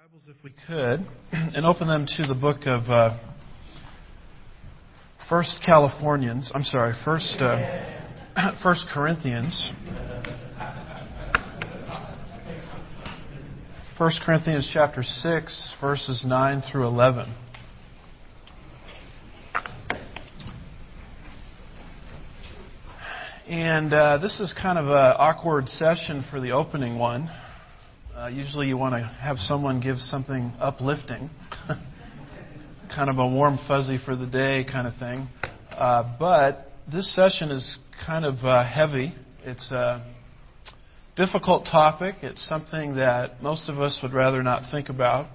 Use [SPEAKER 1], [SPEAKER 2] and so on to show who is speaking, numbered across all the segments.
[SPEAKER 1] Bibles, if we could, and open them to the book of First Corinthians. 1 Corinthians chapter 6, verses 9 through 11. And this is kind of an awkward session for the opening one. Usually you want to have someone give something uplifting, kind of a warm fuzzy for the day kind of thing. But this session is kind of heavy. It's a difficult topic. It's something that most of us would rather not think about.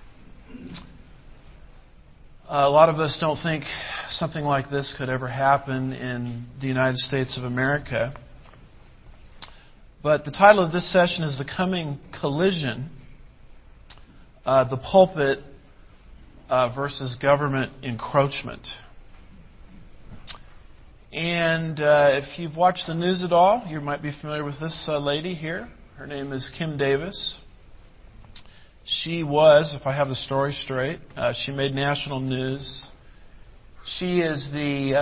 [SPEAKER 1] A lot of us don't think something like this could ever happen in the United States of America. But the title of this session is The Coming Collision, the Pulpit versus Government Encroachment. And if you've watched the news at all, you might be familiar with this lady here. Her name is Kim Davis. She was, if I have the story straight, she made national news. She is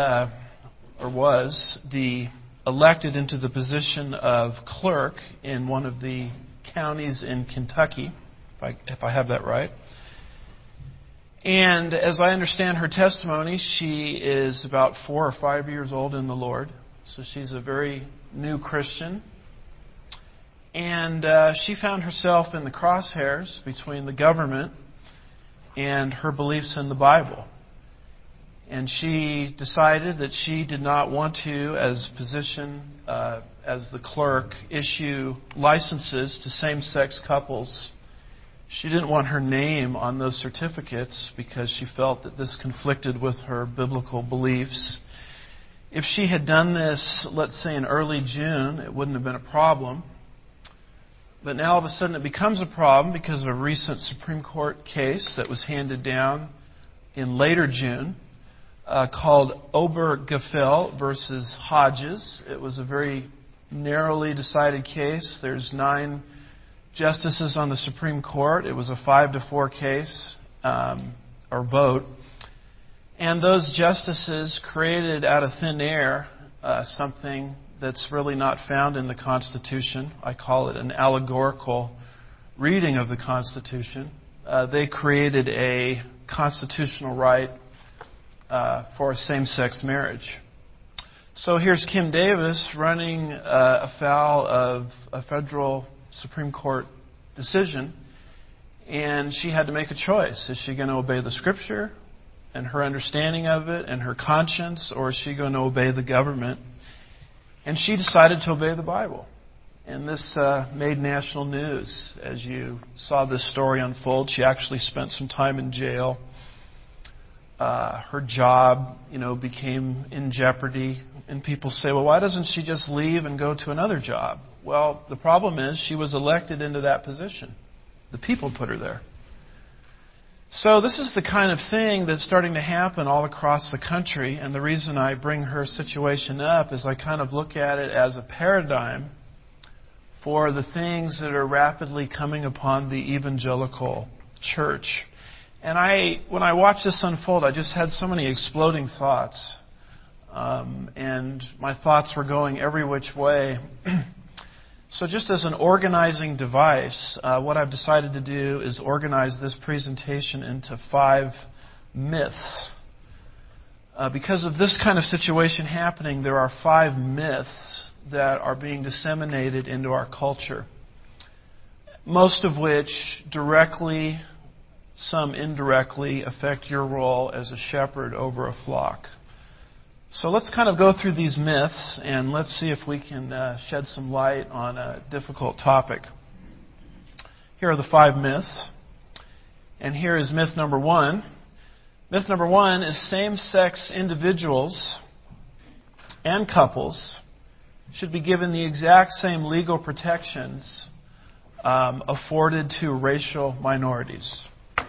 [SPEAKER 1] was elected into the position of clerk in one of the counties in Kentucky, if I have that right. And as I understand her testimony, she is about 4 or 5 years old in the Lord. So she's a very new Christian. And she found herself in the crosshairs between the government and her beliefs in the Bible. And she decided that she did not want to, as the clerk, issue licenses to same-sex couples. She didn't want her name on those certificates because she felt that this conflicted with her biblical beliefs. If she had done this, let's say in early June, it wouldn't have been a problem. But now all of a sudden it becomes a problem because of a recent Supreme Court case that was handed down in later June. Called Obergefell versus Hodges. It was a very narrowly decided case. There's 9 justices on the Supreme Court. It was a 5-4 case, or vote. And those justices created out of thin air something that's really not found in the Constitution. I call it an allegorical reading of the Constitution. They created a constitutional right for a same-sex marriage. So here's Kim Davis running afoul of a federal Supreme Court decision, and she had to make a choice. Is she going to obey the Scripture and her understanding of it and her conscience, or is she going to obey the government? And she decided to obey the Bible. And this made national news. As you saw this story unfold, she actually spent some time in jail. Her job, became in jeopardy. And people say, well, why doesn't she just leave and go to another job? Well, the problem is she was elected into that position. The people put her there. So this is the kind of thing that's starting to happen all across the country. And the reason I bring her situation up is I kind of look at it as a paradigm for the things that are rapidly coming upon the evangelical church. And when I watched this unfold, I just had so many exploding thoughts. And my thoughts were going every which way. So just as an organizing device, what I've decided to do is organize this presentation into 5 myths. Because of this kind of situation happening, there are 5 myths that are being disseminated into our culture. Most of which directly, some indirectly, affect your role as a shepherd over a flock. So let's kind of go through these myths and let's see if we can shed some light on a difficult topic. Here are the 5 myths. And here is myth number 1. Myth number 1 is same-sex individuals and couples should be given the exact same legal protections afforded to racial minorities.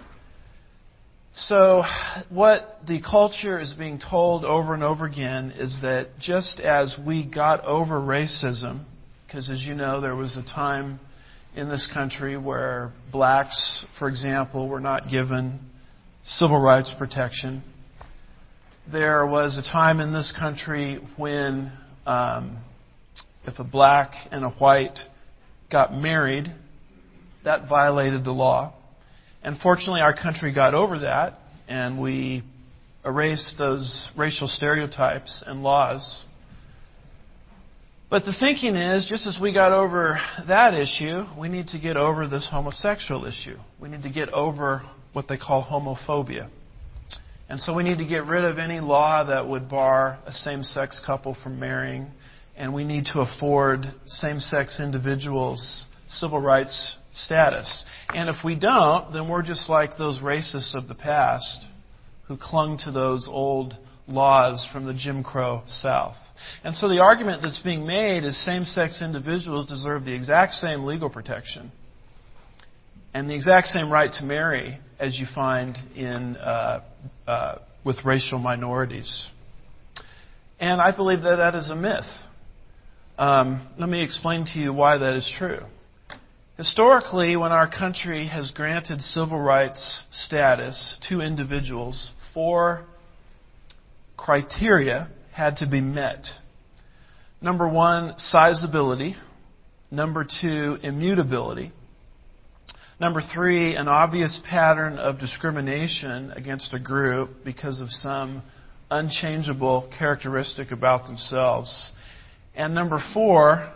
[SPEAKER 1] So what the culture is being told over and over again is that just as we got over racism, because as you know, there was a time in this country where blacks, for example, were not given civil rights protection. There was a time in this country when if a black and a white got married, that violated the law. And fortunately, our country got over that, and we erased those racial stereotypes and laws. But the thinking is, just as we got over that issue, we need to get over this homosexual issue. We need to get over what they call homophobia. And so we need to get rid of any law that would bar a same-sex couple from marrying, and we need to afford same-sex individuals civil rights status. And if we don't, then we're just like those racists of the past who clung to those old laws from the Jim Crow South. And so the argument that's being made is same-sex individuals deserve the exact same legal protection and the exact same right to marry as you find in with racial minorities. And I believe that that is a myth. Let me explain to you why that is true. Historically, when our country has granted civil rights status to individuals, 4 criteria had to be met. Number 1, sizability. Number 2, immutability. Number 3, an obvious pattern of discrimination against a group because of some unchangeable characteristic about themselves. And number 4,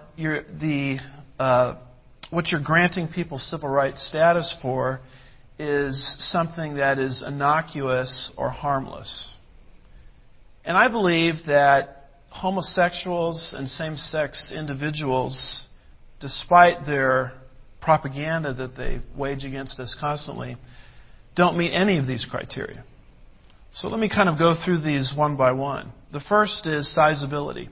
[SPEAKER 1] what you're granting people civil rights status for is something that is innocuous or harmless. And I believe that homosexuals and same-sex individuals, despite their propaganda that they wage against us constantly, don't meet any of these criteria. So let me kind of go through these one by one. The first is sizability.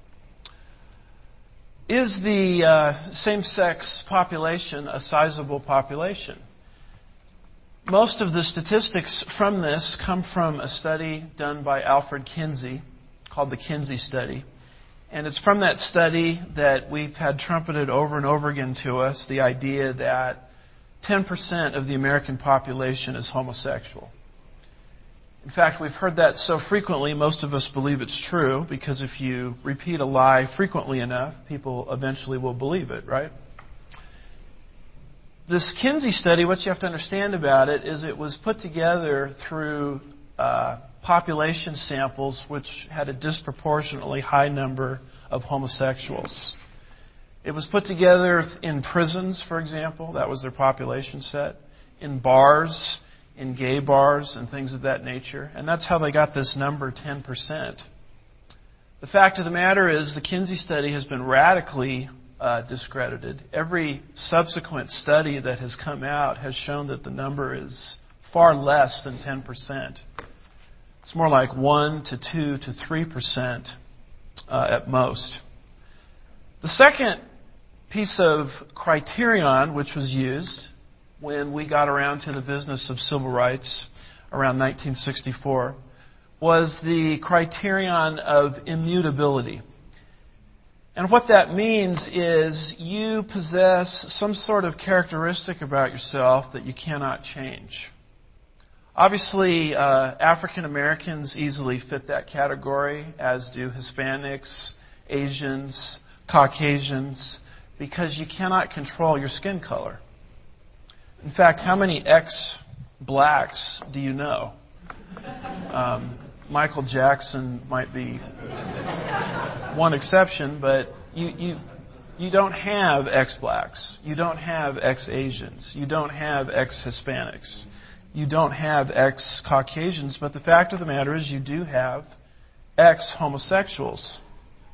[SPEAKER 1] Is the same-sex population a sizable population? Most of the statistics from this come from a study done by Alfred Kinsey called the Kinsey Study. And it's from that study that we've had trumpeted over and over again to us the idea that 10% of the American population is homosexual. In fact, we've heard that so frequently, most of us believe it's true, because if you repeat a lie frequently enough, people eventually will believe it, right? This Kinsey study, what you have to understand about it is it was put together through population samples which had a disproportionately high number of homosexuals. It was put together in prisons, for example. That was their population set. In bars, in gay bars, and things of that nature. And that's how they got this number, 10%. The fact of the matter is the Kinsey study has been radically discredited. Every subsequent study that has come out has shown that the number is far less than 10%. It's more like 1 to 2 to 3% at most. The second piece of criterion which was used when we got around to the business of civil rights around 1964 was the criterion of immutability. And what that means is you possess some sort of characteristic about yourself that you cannot change. Obviously, African Americans easily fit that category, as do Hispanics, Asians, Caucasians, because you cannot control your skin color. In fact, how many ex-blacks do you know? Michael Jackson might be one exception, but you don't have ex-blacks. You don't have ex-Asians. You don't have ex-Hispanics. You don't have ex-Caucasians, but the fact of the matter is you do have ex-homosexuals.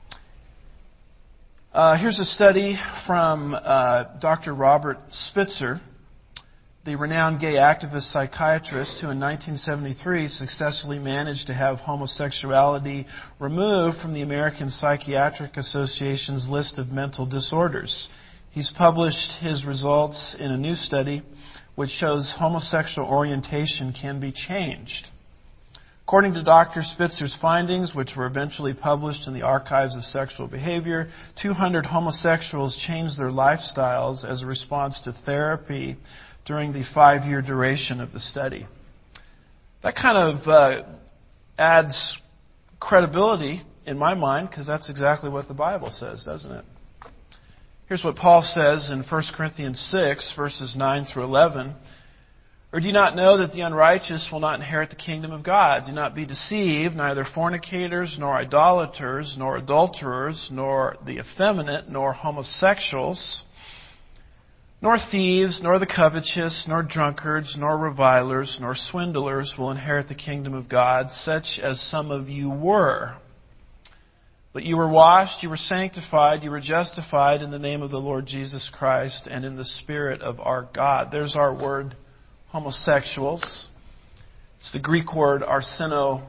[SPEAKER 1] Here's a study from Dr. Robert Spitzer, the renowned gay activist psychiatrist who in 1973 successfully managed to have homosexuality removed from the American Psychiatric Association's list of mental disorders. He's published his results in a new study which shows homosexual orientation can be changed. According to Dr. Spitzer's findings, which were eventually published in the Archives of Sexual Behavior, 200 homosexuals changed their lifestyles as a response to therapy during the 5-year duration of the study. That kind of adds credibility in my mind, because that's exactly what the Bible says, doesn't it? Here's what Paul says in 1 Corinthians 6, verses 9 through 11. Or do you not know that the unrighteous will not inherit the kingdom of God? Do not be deceived, neither fornicators, nor idolaters, nor adulterers, nor the effeminate, nor homosexuals, nor thieves, nor the covetous, nor drunkards, nor revilers, nor swindlers will inherit the kingdom of God, such as some of you were. But you were washed, you were sanctified, you were justified in the name of the Lord Jesus Christ and in the Spirit of our God. There's our word, homosexuals. It's the Greek word arsenokoitos.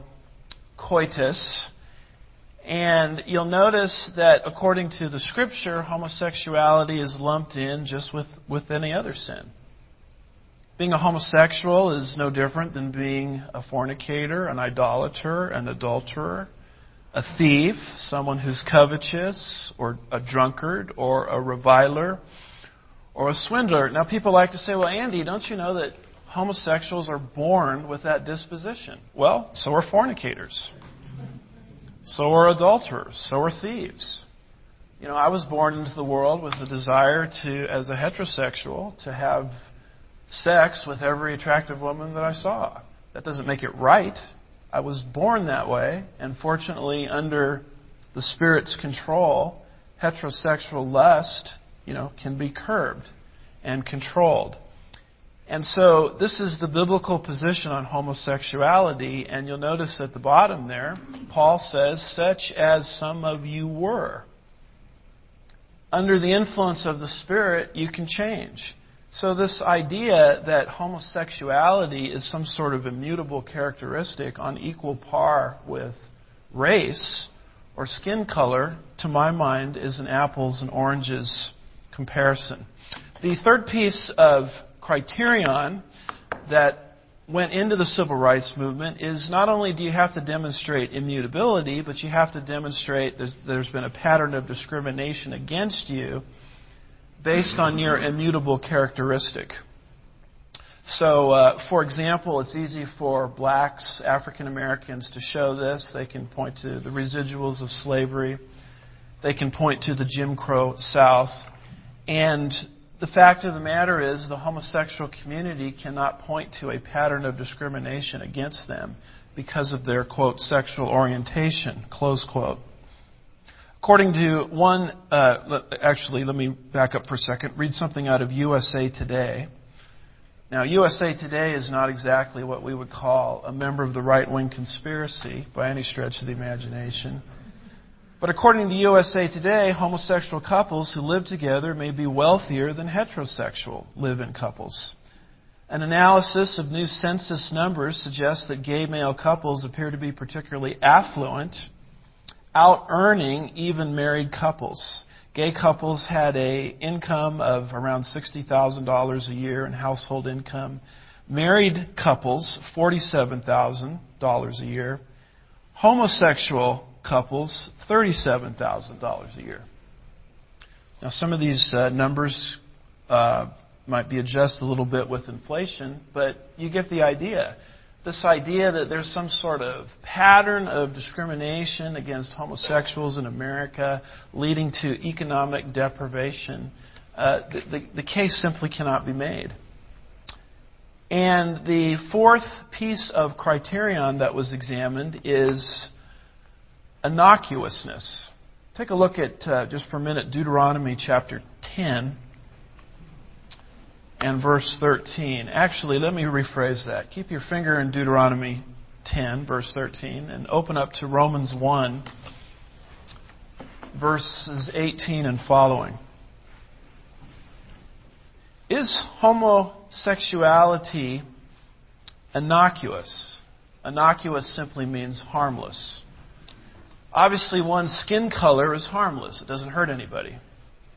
[SPEAKER 1] And you'll notice that according to the Scripture, homosexuality is lumped in just with any other sin. Being a homosexual is no different than being a fornicator, an idolater, an adulterer, a thief, someone who's covetous, or a drunkard, or a reviler, or a swindler. Now, people like to say, well, Andy, don't you know that homosexuals are born with that disposition? Well, so are fornicators. So are adulterers. So are thieves. You know, I was born into the world with the desire to, as a heterosexual, to have sex with every attractive woman that I saw. That doesn't make it right. I was born that way, and fortunately, under the Spirit's control, heterosexual lust, can be curbed and controlled. And so this is the biblical position on homosexuality, and you'll notice at the bottom there, Paul says, such as some of you were. Under the influence of the Spirit, you can change. So this idea that homosexuality is some sort of immutable characteristic on equal par with race or skin color, to my mind, is an apples and oranges comparison. The third piece of criterion that went into the civil rights movement is not only do you have to demonstrate immutability, but you have to demonstrate there's been a pattern of discrimination against you based on your immutable characteristic. So, for example, it's easy for blacks, African Americans, to show this. They can point to the residuals of slavery. They can point to the Jim Crow South. And the fact of the matter is the homosexual community cannot point to a pattern of discrimination against them because of their, quote, sexual orientation, close quote. According to one, let me back up for a second, read something out of USA Today. Now, USA Today is not exactly what we would call a member of the right-wing conspiracy by any stretch of the imagination. But according to USA Today, homosexual couples who live together may be wealthier than heterosexual live-in couples. An analysis of new census numbers suggests that gay male couples appear to be particularly affluent, out-earning even married couples. Gay couples had an income of around $60,000 a year in household income. Married couples, $47,000 a year. Homosexual couples, $37,000 a year. Now, some of these numbers might be adjusted a little bit with inflation, but you get the idea. This idea that there's some sort of pattern of discrimination against homosexuals in America leading to economic deprivation, the case simply cannot be made. And the fourth piece of criterion that was examined is innocuousness. Take a look at, just for a minute, Deuteronomy chapter 10. And verse 13. Actually, let me rephrase that. Keep your finger in Deuteronomy 10, verse 13, and open up to Romans 1, verses 18 and following. Is homosexuality innocuous? Innocuous simply means harmless. Obviously, one's skin color is harmless. It doesn't hurt anybody.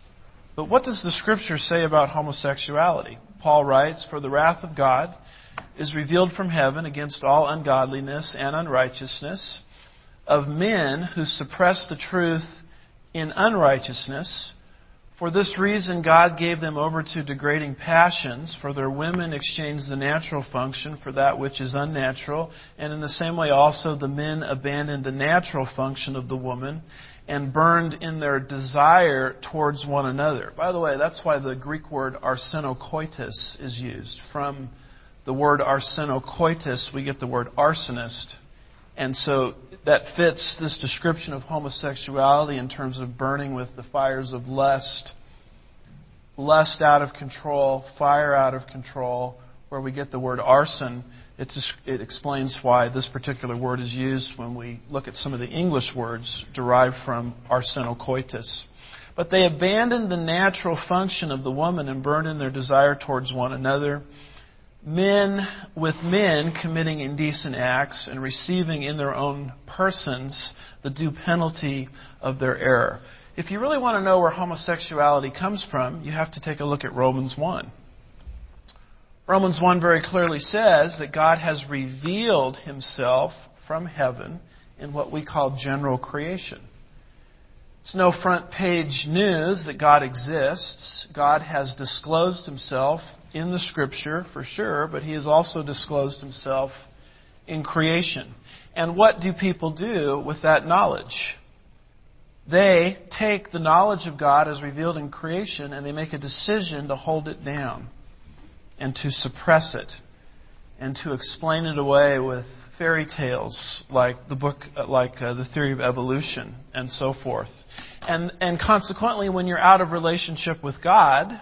[SPEAKER 1] But what does the Scripture say about homosexuality? Paul writes, "For the wrath of God is revealed from heaven against all ungodliness and unrighteousness of men who suppress the truth in unrighteousness. For this reason God gave them over to degrading passions, for their women exchanged the natural function for that which is unnatural, and in the same way also the men abandoned the natural function of the woman and burned in their desire towards one another. By the way, that's why the Greek word arsenokoitos is used. From the word arsenokoitos, we get the word arsonist. And so that fits this description of homosexuality in terms of burning with the fires of lust. Lust out of control, fire out of control, where we get the word arson. It explains why this particular word is used when we look at some of the English words derived from arsenokoitos. But they abandoned the natural function of the woman and burned in their desire towards one another. Men with men committing indecent acts and receiving in their own persons the due penalty of their error. If you really want to know where homosexuality comes from, you have to take a look at Romans 1. Romans 1 very clearly says that God has revealed Himself from heaven in what we call general creation. It's no front page news that God exists. God has disclosed Himself in the Scripture, for sure, but He has also disclosed Himself in creation. And what do people do with that knowledge? They take the knowledge of God as revealed in creation and they make a decision to hold it down and to suppress it and to explain it away with fairy tales like the theory of evolution and so forth. And consequently, when you're out of relationship with God,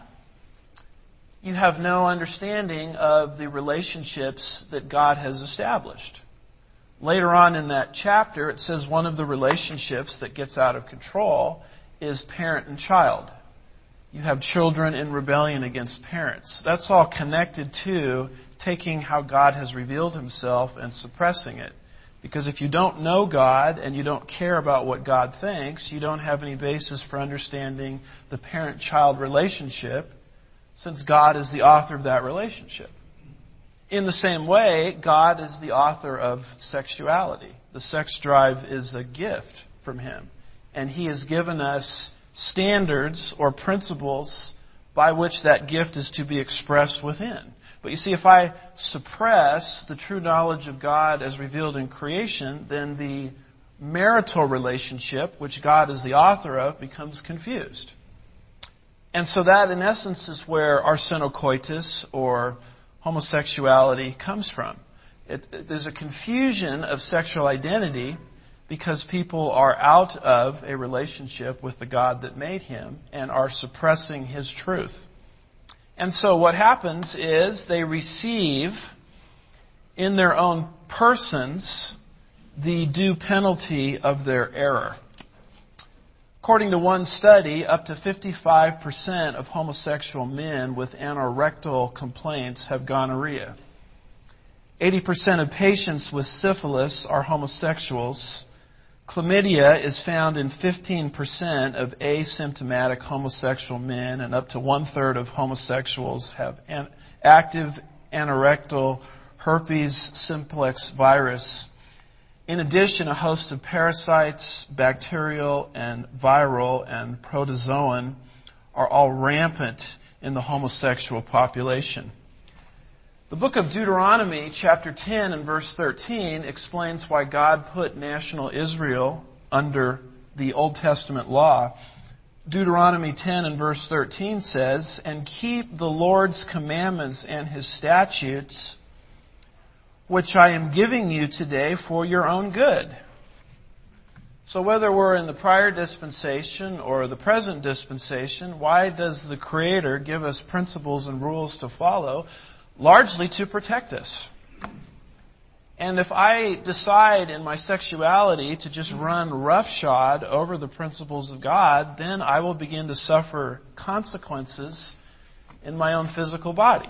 [SPEAKER 1] you have no understanding of the relationships that God has established. Later on in that chapter, it says one of the relationships that gets out of control is parent and child. You have children in rebellion against parents. That's all connected to taking how God has revealed Himself and suppressing it. Because if you don't know God and you don't care about what God thinks, you don't have any basis for understanding the parent-child relationship, since God is the author of that relationship. In the same way, God is the author of sexuality. The sex drive is a gift from Him. And He has given us standards or principles by which that gift is to be expressed within. But you see, if I suppress the true knowledge of God as revealed in creation, then the marital relationship, which God is the author of, becomes confused. And so that, in essence, is where arsenokoitos, or homosexuality, comes from. There's a confusion of sexual identity because people are out of a relationship with the God that made him and are suppressing His truth. And so what happens is they receive in their own persons the due penalty of their error. According to one study, up to 55% of homosexual men with anorectal complaints have gonorrhea. 80% of patients with syphilis are homosexuals. Chlamydia is found in 15% of asymptomatic homosexual men, and up to one-third of homosexuals have active anorectal herpes simplex virus. In addition, a host of parasites, bacterial and viral and protozoan, are all rampant in the homosexual population. The book of Deuteronomy, chapter 10 and verse 13, explains why God put national Israel under the Old Testament law. Deuteronomy 10 and verse 13 says, "And keep the Lord's commandments and His statutes, which I am giving you today for your own good." So whether we're in the prior dispensation or the present dispensation, why does the Creator give us principles and rules to follow? Largely to protect us. And if I decide in my sexuality to just run roughshod over the principles of God, then I will begin to suffer consequences in my own physical body.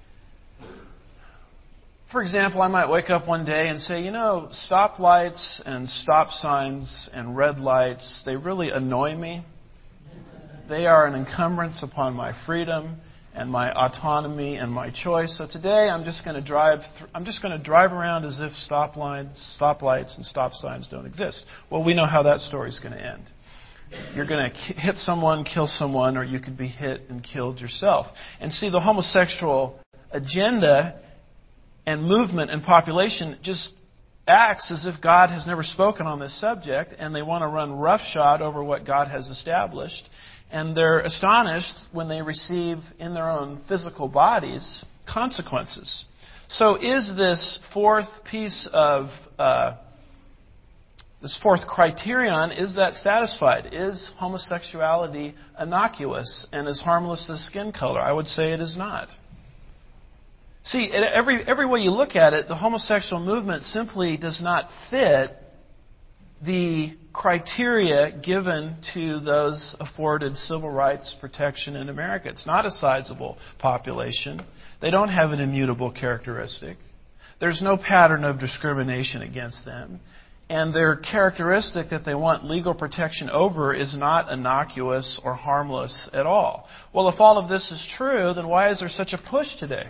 [SPEAKER 1] For example, I might wake up one day and say, stoplights and stop signs and red lights, they really annoy me. They are an encumbrance upon my freedom, and my autonomy and my choice. So today I'm just going to drive around as if stoplights and stop signs don't exist. Well, we know how that story's going to end. You're going to hit someone, kill someone, or you could be hit and killed yourself. And see, the homosexual agenda and movement and population just acts as if God has never spoken on this subject, and they want to run roughshod over what God has established. And they're astonished when they receive in their own physical bodies consequences. So is this fourth piece of this fourth criterion, is that satisfied? Is homosexuality innocuous and as harmless as skin color? I would say it is not. See, every way you look at it, the homosexual movement simply does not fit the criteria given to those afforded civil rights protection in America. It's not a sizable population. They don't have an immutable characteristic. There's no pattern of discrimination against them. And their characteristic that they want legal protection over is not innocuous or harmless at all. Well, if all of this is true, then why is there such a push today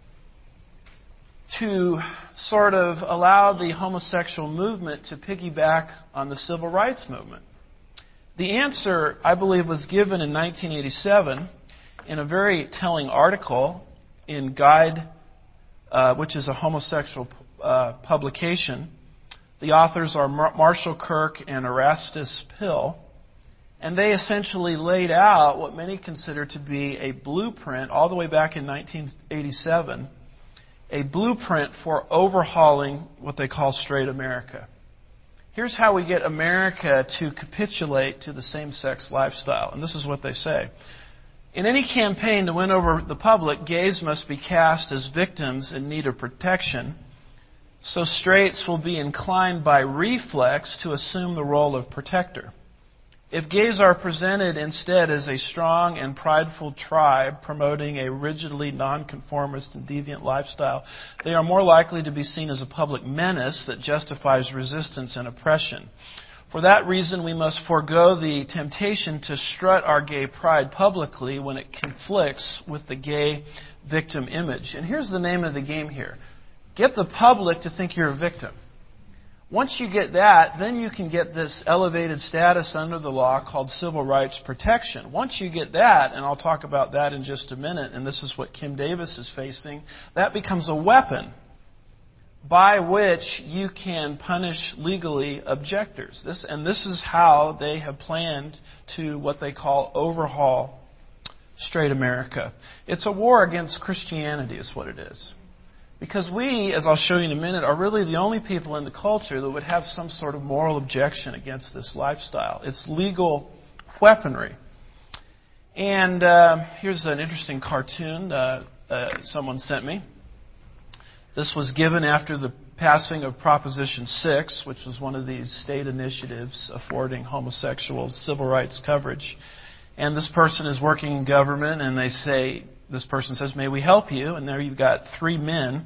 [SPEAKER 1] to sort of allow the homosexual movement to piggyback on the civil rights movement? The answer, I believe, was given in 1987 in a very telling article in Guide, which is a homosexual publication. The authors are Marshall Kirk and Erastus Pill, and they essentially laid out what many consider to be a blueprint, all the way back in 1987, a blueprint for overhauling what they call straight America. Here's how we get America to capitulate to the same-sex lifestyle, and this is what they say. In any campaign to win over the public, gays must be cast as victims in need of protection, so straights will be inclined by reflex to assume the role of protector. If gays are presented instead as a strong and prideful tribe promoting a rigidly nonconformist and deviant lifestyle, they are more likely to be seen as a public menace that justifies resistance and oppression. For that reason, we must forego the temptation to strut our gay pride publicly when it conflicts with the gay victim image. And here's the name of the game here. Get the public to think you're a victim. Once you get that, then you can get this elevated status under the law called civil rights protection. Once you get that, and I'll talk about that in just a minute, and this is what Kim Davis is facing, that becomes a weapon by which you can punish legally objectors. This is how they have planned to what they call overhaul straight America. It's a war against Christianity is what it is. Because we, as I'll show you in a minute, are really the only people in the culture that would have some sort of moral objection against this lifestyle. It's legal weaponry. And here's an interesting cartoon someone sent me. This was given after the passing of Proposition 6, which was one of these state initiatives affording homosexuals civil rights coverage. And this person is working in government, and this person says, "May we help you?" And there you've got three men,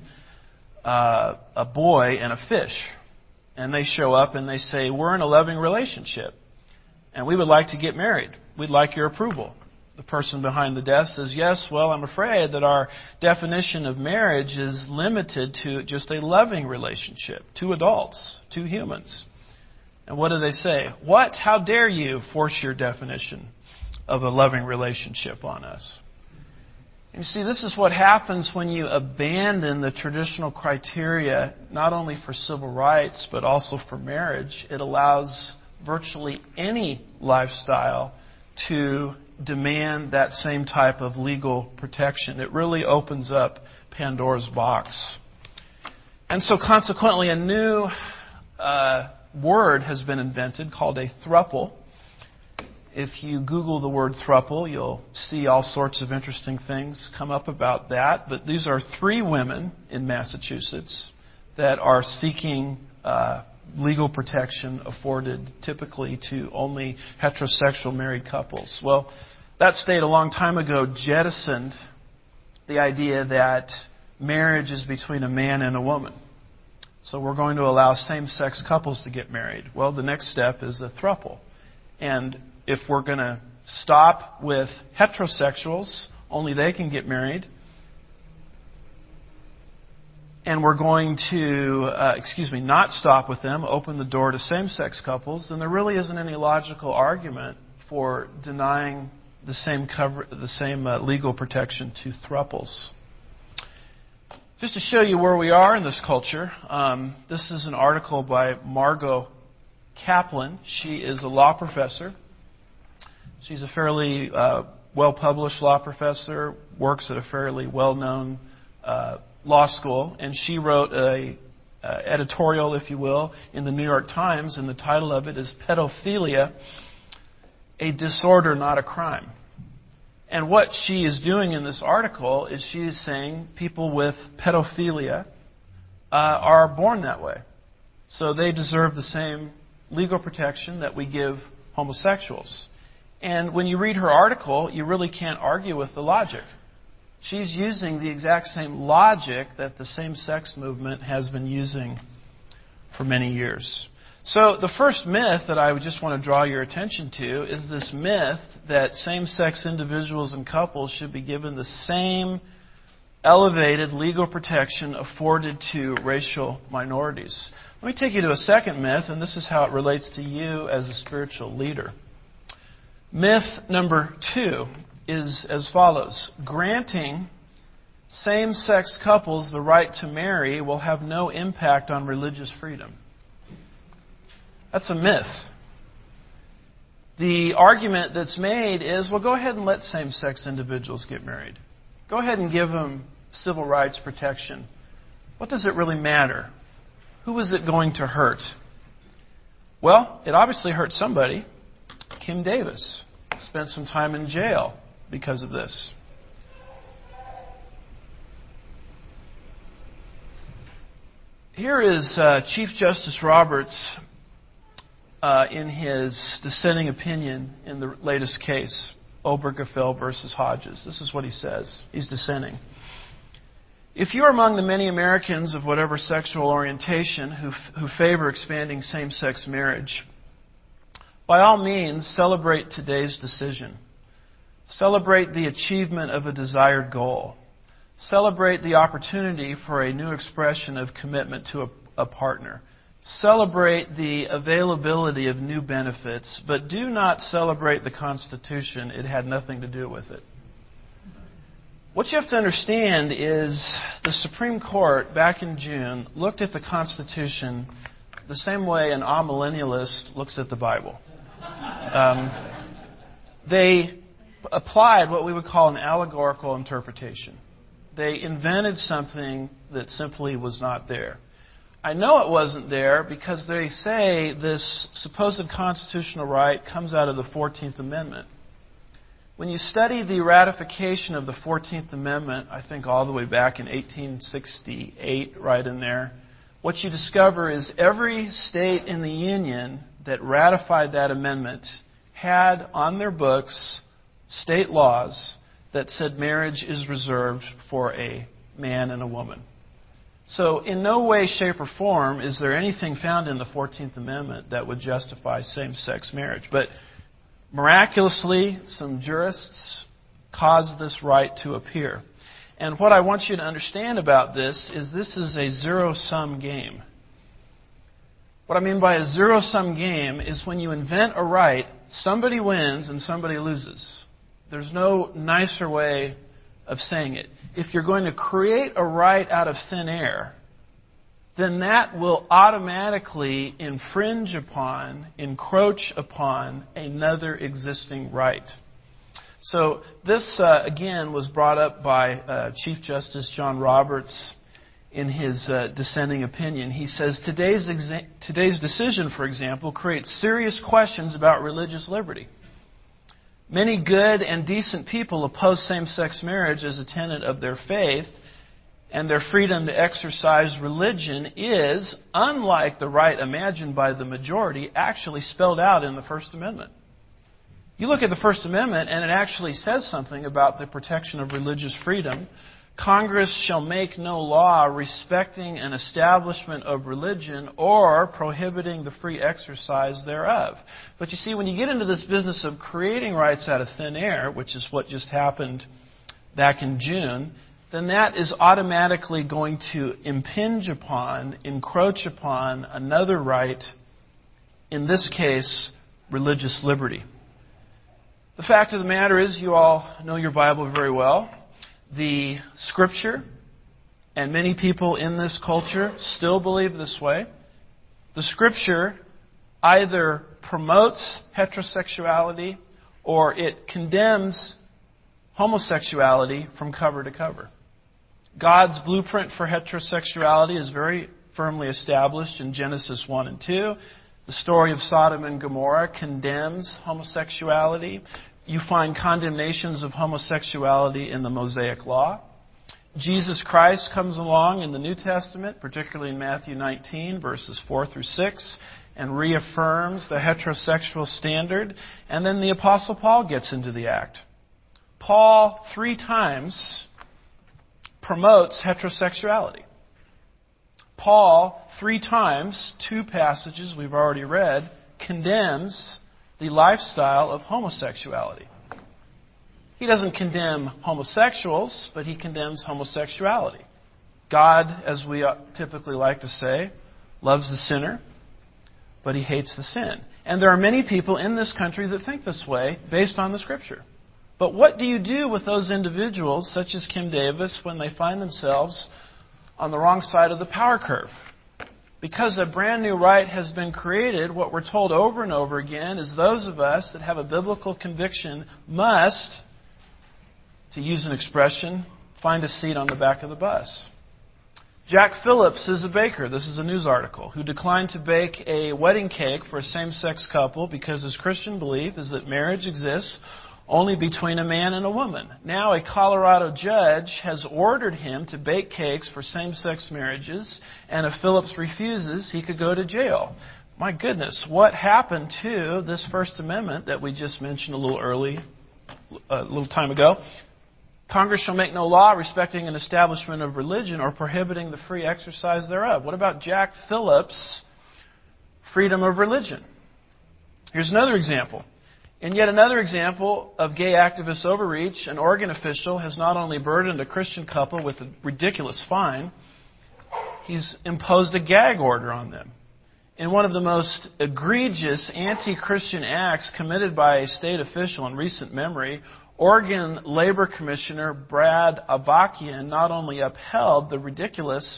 [SPEAKER 1] a boy, and a fish. And they show up and they say, "We're in a loving relationship, and we would like to get married. We'd like your approval." The person behind the desk says, "Yes, well, I'm afraid that our definition of marriage is limited to just a loving relationship, two adults, two humans." And what do they say? "What? How dare you force your definition of a loving relationship on us?" And you see, this is what happens when you abandon the traditional criteria, not only for civil rights, but also for marriage. It allows virtually any lifestyle to demand that same type of legal protection. It really opens up Pandora's box. And so consequently, a new word has been invented called a throuple. If you Google the word throuple, you'll see all sorts of interesting things come up about that. But these are three women in Massachusetts that are seeking legal protection afforded typically to only heterosexual married couples. Well, that state a long time ago jettisoned the idea that marriage is between a man and a woman. So we're going to allow same-sex couples to get married. Well, the next step is a throuple. And if we're going to stop with heterosexuals only they can get married. And we're going to, not stop with them, open the door to same-sex couples, then there really isn't any logical argument for denying the same legal protection to thruples. Just to show you where we are in this culture, this is an article by Margot Kaplan. She is a law professor. She's a fairly well-published law professor, works at a fairly well-known law school, and she wrote a editorial, if you will, in the New York Times, and the title of it is Pedophilia, a Disorder, Not a Crime. And what she is doing in this article is she is saying people with pedophilia are born that way. So they deserve the same legal protection that we give homosexuals. And when you read her article, you really can't argue with the logic. She's using the exact same logic that the same-sex movement has been using for many years. So the first myth that I would just want to draw your attention to is this myth that same-sex individuals and couples should be given the same elevated legal protection afforded to racial minorities. Let me take you to a second myth, and this is how it relates to you as a spiritual leader. Myth number 2 is as follows. Granting same-sex couples the right to marry will have no impact on religious freedom. That's a myth. The argument that's made is, well, go ahead and let same-sex individuals get married. Go ahead and give them civil rights protection. What does it really matter? Who is it going to hurt? Well, it obviously hurt somebody. Kim Davis spent some time in jail because of this. Here is Chief Justice Roberts in his dissenting opinion in the latest case, Obergefell versus Hodges. This is what he says. He's dissenting. If you are among the many Americans of whatever sexual orientation who favor expanding same-sex marriage, by all means, celebrate today's decision. Celebrate the achievement of a desired goal. Celebrate the opportunity for a new expression of commitment to a partner. Celebrate the availability of new benefits, but do not celebrate the Constitution. It had nothing to do with it. What you have to understand is the Supreme Court, back in June, looked at the Constitution the same way an amillennialist looks at the Bible. They applied what we would call an allegorical interpretation. They invented something that simply was not there. I know it wasn't there because they say this supposed constitutional right comes out of the 14th Amendment. When you study the ratification of the 14th Amendment, I think all the way back in 1868, right in there, what you discover is every state in the Union that ratified that amendment had on their books state laws that said marriage is reserved for a man and a woman. So in no way, shape, or form is there anything found in the 14th Amendment that would justify same-sex marriage. But miraculously, some jurists caused this right to appear. And what I want you to understand about this is a zero-sum game. What I mean by a zero-sum game is when you invent a right, somebody wins and somebody loses. There's no nicer way of saying it. If you're going to create a right out of thin air, then that will automatically infringe upon, encroach upon another existing right. So this, again, was brought up by Chief Justice John Roberts in his dissenting opinion. He says, today's decision, for example, creates serious questions about religious liberty. Many good and decent people oppose same-sex marriage as a tenet of their faith, and their freedom to exercise religion is, unlike the right imagined by the majority, actually spelled out in the First Amendment. You look at the First Amendment, and it actually says something about the protection of religious freedom. Congress shall make no law respecting an establishment of religion or prohibiting the free exercise thereof. But you see, when you get into this business of creating rights out of thin air, which is what just happened back in June, then that is automatically going to impinge upon, encroach upon another right, in this case, religious liberty. The fact of the matter is, you all know your Bible very well. The Scripture, and many people in this culture still believe this way, the Scripture either promotes heterosexuality or it condemns homosexuality from cover to cover. God's blueprint for heterosexuality is very firmly established in Genesis 1 and 2. The story of Sodom and Gomorrah condemns homosexuality. You find condemnations of homosexuality in the Mosaic Law. Jesus Christ comes along in the New Testament, particularly in Matthew 19, verses 4 through 6, and reaffirms the heterosexual standard. And then the Apostle Paul gets into the act. Paul 3 times promotes heterosexuality. Paul 3 times, 2 passages we've already read, condemns the lifestyle of homosexuality. He doesn't condemn homosexuals, but he condemns homosexuality. God, as we typically like to say, loves the sinner, but he hates the sin. And there are many people in this country that think this way based on the Scripture. But what do you do with those individuals, such as Kim Davis, when they find themselves on the wrong side of the power curve? Because a brand new right has been created, what we're told over and over again is those of us that have a biblical conviction must, to use an expression, find a seat on the back of the bus. Jack Phillips is a baker, this is a news article, who declined to bake a wedding cake for a same-sex couple because his Christian belief is that marriage exists only between a man and a woman. Now a Colorado judge has ordered him to bake cakes for same-sex marriages, and if Phillips refuses, he could go to jail. My goodness, what happened to this First Amendment that we just mentioned a little time ago? Congress shall make no law respecting an establishment of religion or prohibiting the free exercise thereof. What about Jack Phillips' freedom of religion? Here's another example. In yet another example of gay activist overreach, an Oregon official has not only burdened a Christian couple with a ridiculous fine, he's imposed a gag order on them. In one of the most egregious anti-Christian acts committed by a state official in recent memory, Oregon Labor Commissioner Brad Avakian not only upheld the ridiculous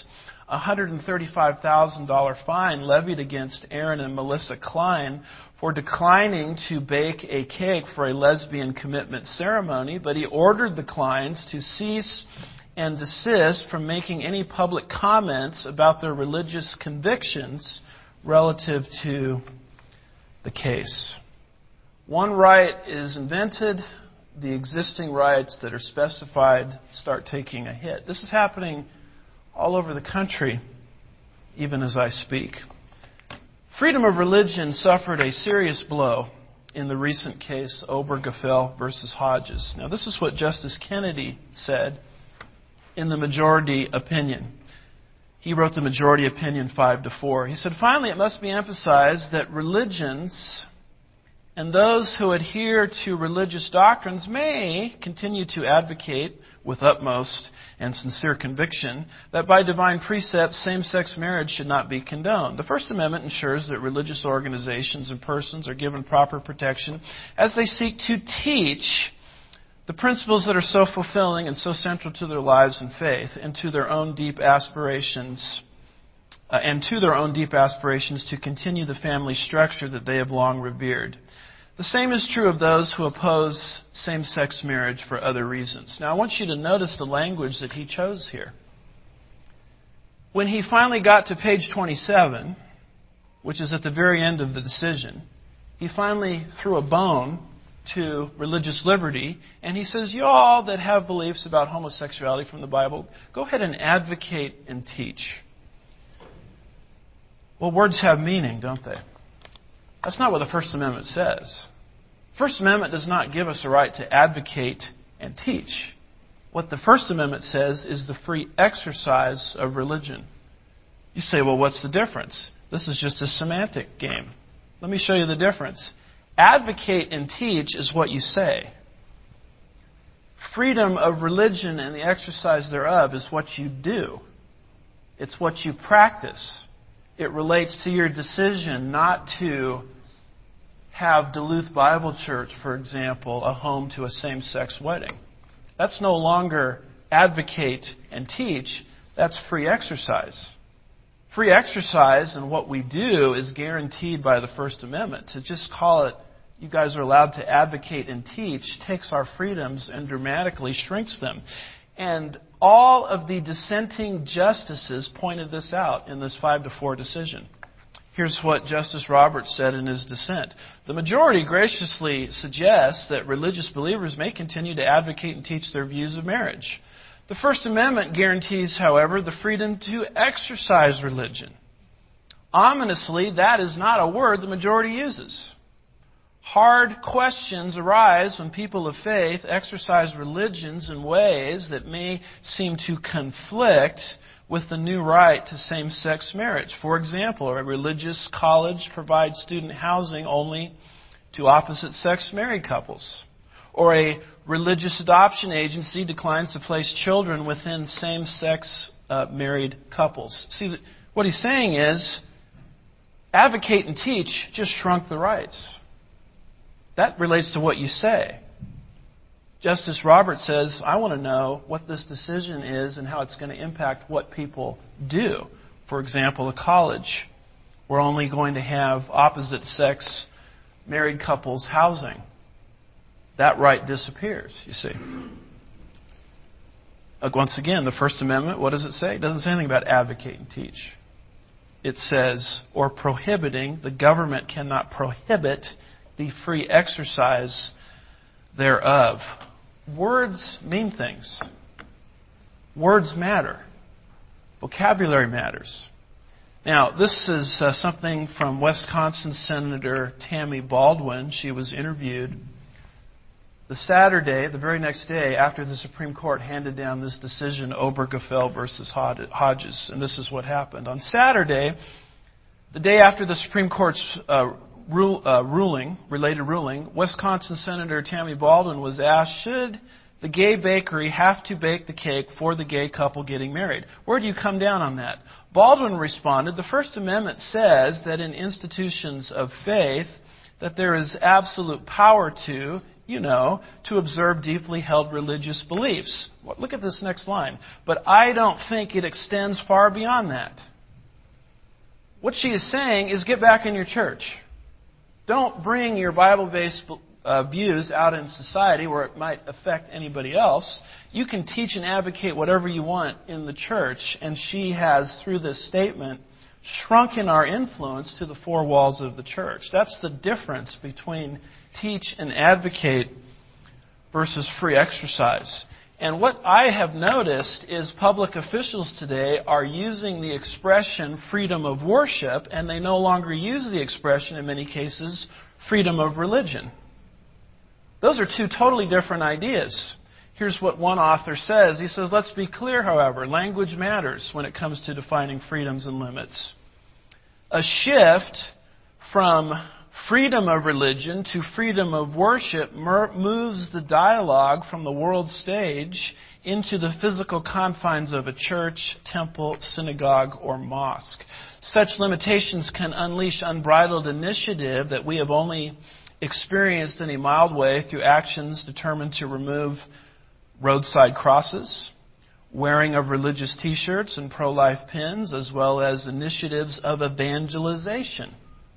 [SPEAKER 1] $135,000 fine levied against Aaron and Melissa Klein for declining to bake a cake for a lesbian commitment ceremony, but he ordered the Kleins to cease and desist from making any public comments about their religious convictions relative to the case. One right is invented, the existing rights that are specified start taking a hit. This is happening all over the country, even as I speak. Freedom of religion suffered a serious blow in the recent case Obergefell versus Hodges. Now, this is what Justice Kennedy said in the majority opinion. He wrote the majority opinion 5-4. He said, finally, it must be emphasized that religions and those who adhere to religious doctrines may continue to advocate with utmost and sincere conviction that by divine precept, same-sex marriage should not be condoned. The First Amendment ensures that religious organizations and persons are given proper protection as they seek to teach the principles that are so fulfilling and so central to their lives and faith and to their own deep aspirations to continue the family structure that they have long revered. The same is true of those who oppose same-sex marriage for other reasons. Now, I want you to notice the language that he chose here. When he finally got to page 27, which is at the very end of the decision, he finally threw a bone to religious liberty, and he says, you all that have beliefs about homosexuality from the Bible, go ahead and advocate and teach. Well, words have meaning, don't they? That's not what the First Amendment says. The First Amendment does not give us a right to advocate and teach. What the First Amendment says is the free exercise of religion. You say, well, what's the difference? This is just a semantic game. Let me show you the difference. Advocate and teach is what you say. Freedom of religion and the exercise thereof is what you do. It's what you practice. It relates to your decision not to have Duluth Bible Church, for example, a home to a same-sex wedding. That's no longer advocate and teach. That's free exercise. Free exercise and what we do is guaranteed by the First Amendment. To just call it, you guys are allowed to advocate and teach, takes our freedoms and dramatically shrinks them. And all of the dissenting justices pointed this out in this 5-4 decision. Here's what Justice Roberts said in his dissent. The majority graciously suggests that religious believers may continue to advocate and teach their views of marriage. The First Amendment guarantees, however, the freedom to exercise religion. Ominously, that is not a word the majority uses. Hard questions arise when people of faith exercise religions in ways that may seem to conflict with the new right to same-sex marriage. For example, a religious college provides student housing only to opposite-sex married couples. Or a religious adoption agency declines to place children within same-sex married couples. See, what he's saying is, advocate and teach just shrunk the rights. That relates to what you say. Justice Roberts says, I want to know what this decision is and how it's going to impact what people do. For example, a college. We're only going to have opposite-sex married couples housing. That right disappears, you see. Once again, the First Amendment, what does it say? It doesn't say anything about advocate and teach. It says, or prohibiting, the government cannot prohibit the free exercise thereof. Words mean things. Words matter. Vocabulary matters. Now, this is something from Wisconsin Senator Tammy Baldwin. She was interviewed the Saturday, the very next day, after the Supreme Court handed down this decision, Obergefell versus Hodges. And this is what happened. On Saturday, the day after the Supreme Court's related ruling, Wisconsin Senator Tammy Baldwin was asked, should the gay bakery have to bake the cake for the gay couple getting married? Where do you come down on that? Baldwin responded, the First Amendment says that in institutions of faith that there is absolute power to observe deeply held religious beliefs. Look at this next line. But I don't think it extends far beyond that. What she is saying is get back in your church. Don't bring your Bible-based views out in society where it might affect anybody else. You can teach and advocate whatever you want in the church, and she has, through this statement, shrunken our influence to the four walls of the church. That's the difference between teach and advocate versus free exercise. And what I have noticed is public officials today are using the expression freedom of worship, and they no longer use the expression, in many cases, freedom of religion. Those are two totally different ideas. Here's what one author says. He says, let's be clear, however, language matters when it comes to defining freedoms and limits. A shift from freedom of religion to freedom of worship moves the dialogue from the world stage into the physical confines of a church, temple, synagogue, or mosque. Such limitations can unleash unbridled initiative that we have only experienced in a mild way through actions determined to remove roadside crosses, wearing of religious t-shirts and pro-life pins, as well as initiatives of evangelization.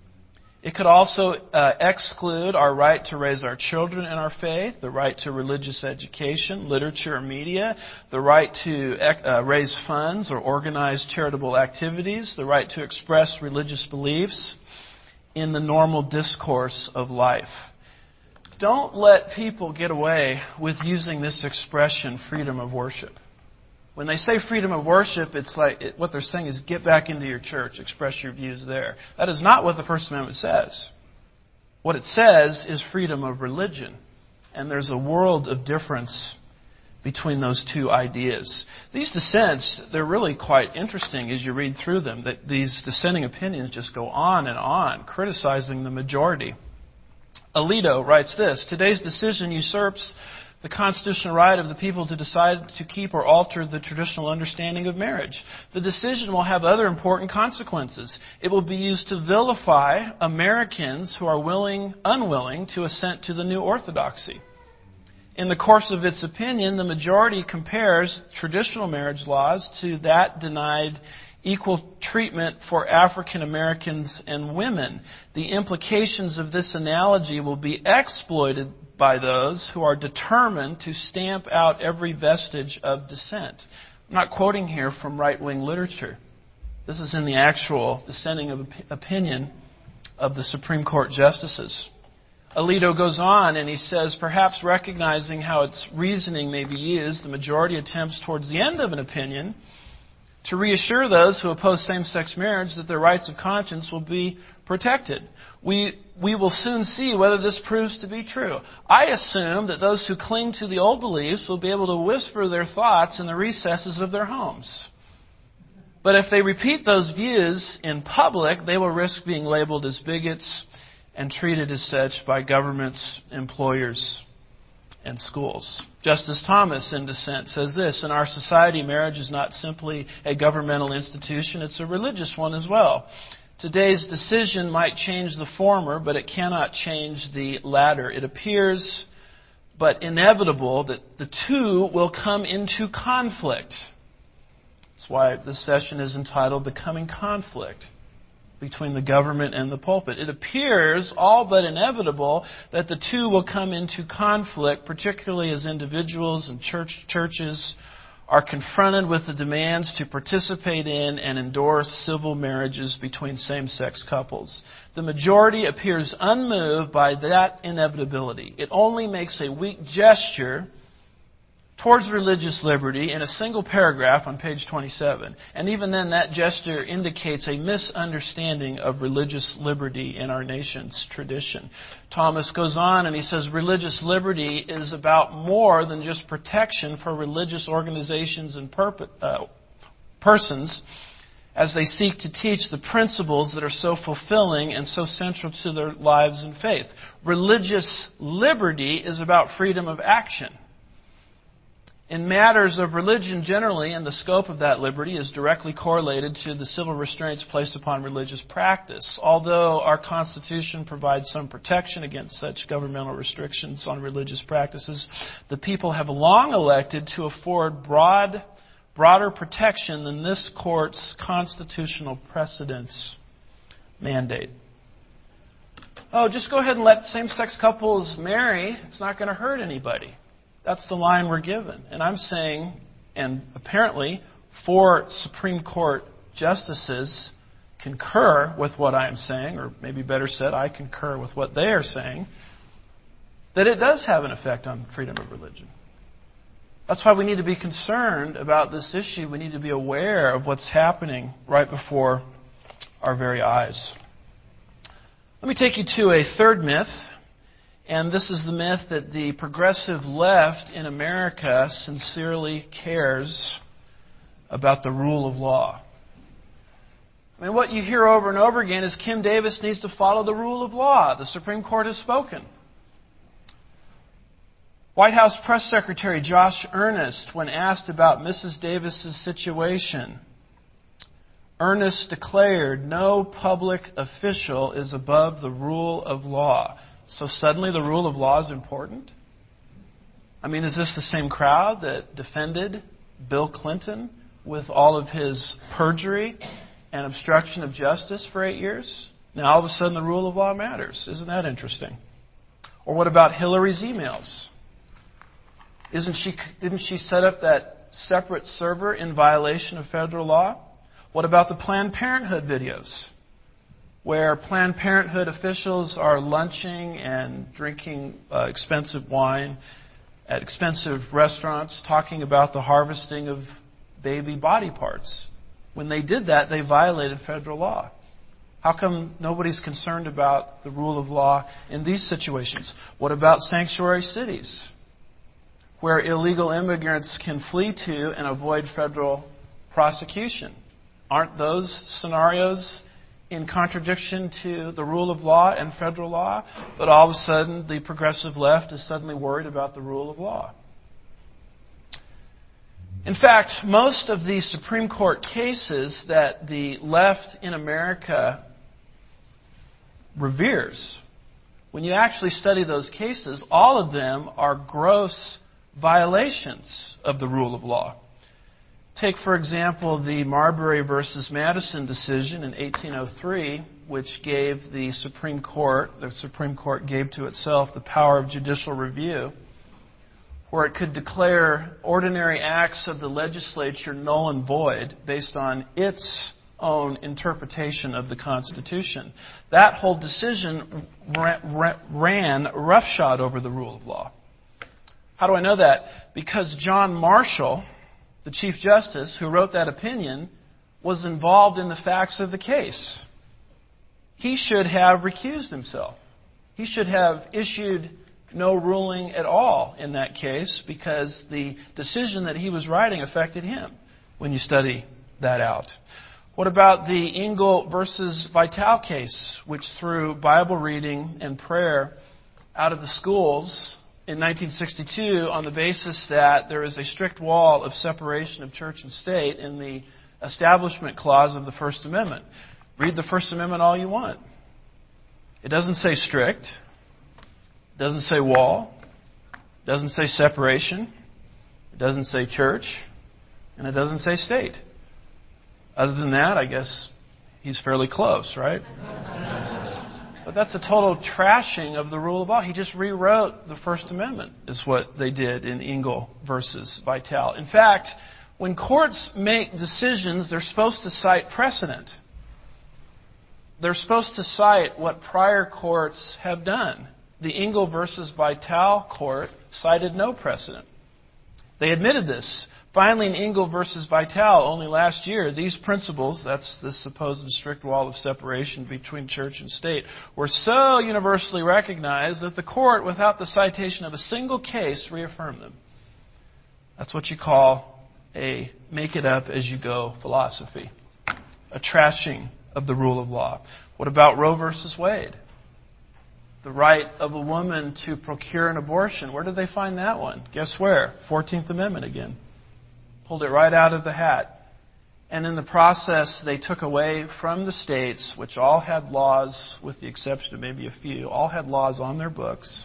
[SPEAKER 1] It could also exclude our right to raise our children in our faith, the right to religious education, literature, or media, the right to raise funds or organize charitable activities, the right to express religious beliefs in the normal discourse of life. Don't let people get away with using this expression, freedom of worship. When they say freedom of worship, it's like what they're saying is get back into your church, express your views there. That is not what the First Amendment says. What it says is freedom of religion. And there's a world of difference between those two ideas. These dissents, they're really quite interesting as you read through them. That these dissenting opinions just go on and on, criticizing the majority. Alito writes this, today's decision usurps the constitutional right of the people to decide to keep or alter the traditional understanding of marriage. The decision will have other important consequences. It will be used to vilify Americans who are unwilling to assent to the new orthodoxy. In the course of its opinion, the majority compares traditional marriage laws to that denied equal treatment for African Americans and women. The implications of this analogy will be exploited by those who are determined to stamp out every vestige of dissent. I'm not quoting here from right-wing literature. This is in the actual dissenting opinion of the Supreme Court justices. Alito goes on and he says, perhaps recognizing how its reasoning may be used, the majority attempts towards the end of an opinion to reassure those who oppose same-sex marriage that their rights of conscience will be protected. We will soon see whether this proves to be true. I assume that those who cling to the old beliefs will be able to whisper their thoughts in the recesses of their homes. But if they repeat those views in public, they will risk being labeled as bigots and treated as such by governments, employers, and schools. Justice Thomas, in dissent, says this: in our society, marriage is not simply a governmental institution, it's a religious one as well. Today's decision might change the former, but it cannot change the latter. It appears, but inevitable, that the two will come into conflict. That's why this session is entitled The Coming Conflict between the government and the pulpit. It appears all but inevitable that the two will come into conflict, particularly as individuals and churches are confronted with the demands to participate in and endorse civil marriages between same-sex couples. The majority appears unmoved by that inevitability. It only makes a weak gesture towards religious liberty in a single paragraph on page 27. And even then, that gesture indicates a misunderstanding of religious liberty in our nation's tradition. Thomas goes on and he says, religious liberty is about more than just protection for religious organizations and persons as they seek to teach the principles that are so fulfilling and so central to their lives and faith. Religious liberty is about freedom of action. In matters of religion generally, and the scope of that liberty is directly correlated to the civil restraints placed upon religious practice. Although our Constitution provides some protection against such governmental restrictions on religious practices, the people have long elected to afford broader protection than this Court's constitutional precedents mandate. Oh, just go ahead and let same-sex couples marry. It's not going to hurt anybody. That's the line we're given. And I'm saying, and apparently 4 Supreme Court justices concur with what I'm saying, or maybe better said, I concur with what they are saying, that it does have an effect on freedom of religion. That's why we need to be concerned about this issue. We need to be aware of what's happening right before our very eyes. Let me take you to a third myth. And this is the myth that the progressive left in America sincerely cares about the rule of law. I mean, what you hear over and over again is Kim Davis needs to follow the rule of law. The Supreme Court has spoken. White House Press Secretary Josh Earnest, when asked about Mrs. Davis's situation, Earnest declared, "No public official is above the rule of law." So suddenly the rule of law is important? I mean, is this the same crowd that defended Bill Clinton with all of his perjury and obstruction of justice for 8 years? Now all of a sudden the rule of law matters. Isn't that interesting? Or what about Hillary's emails? Didn't she set up that separate server in violation of federal law? What about the Planned Parenthood videos, where Planned Parenthood officials are lunching and drinking expensive wine at expensive restaurants, talking about the harvesting of baby body parts? When they did that, they violated federal law. How come nobody's concerned about the rule of law in these situations? What about sanctuary cities, where illegal immigrants can flee to and avoid federal prosecution? Aren't those scenarios in contradiction to the rule of law and federal law, but all of a sudden the progressive left is suddenly worried about the rule of law. In fact, most of the Supreme Court cases that the left in America reveres, when you actually study those cases, all of them are gross violations of the rule of law. Take, for example, the Marbury versus Madison decision in 1803, which gave the Supreme Court gave to itself the power of judicial review, where it could declare ordinary acts of the legislature null and void based on its own interpretation of the Constitution. That whole decision ran roughshod over the rule of law. How do I know that? Because John Marshall, the Chief Justice who wrote that opinion, was involved in the facts of the case. He should have recused himself. He should have issued no ruling at all in that case, because the decision that he was writing affected him when you study that out. What about the Engel versus Vitale case, which threw Bible reading and prayer out of the schools in 1962 on the basis that there is a strict wall of separation of church and state in the Establishment Clause of the First Amendment? Read the First Amendment all you want. It doesn't say strict. It doesn't say wall. It doesn't say separation. It doesn't say church. And it doesn't say state. Other than that, I guess he's fairly close, right? But that's a total trashing of the rule of law. He just rewrote the First Amendment, is what they did in Engel versus Vitale. In fact, when courts make decisions, they're supposed to cite precedent. They're supposed to cite what prior courts have done. The Engel versus Vitale court cited no precedent. They admitted this. Finally, in Engel versus Vitale, only last year, these principles, that's this supposed strict wall of separation between church and state, were so universally recognized that the court, without the citation of a single case, reaffirmed them. That's what you call a make-it-up-as-you-go philosophy. A trashing of the rule of law. What about Roe versus Wade? The right of a woman to procure an abortion. Where did they find that one? Guess where? 14th Amendment again. Pulled it right out of the hat. And in the process, they took away from the states, which all had laws, with the exception of maybe a few, all had laws on their books,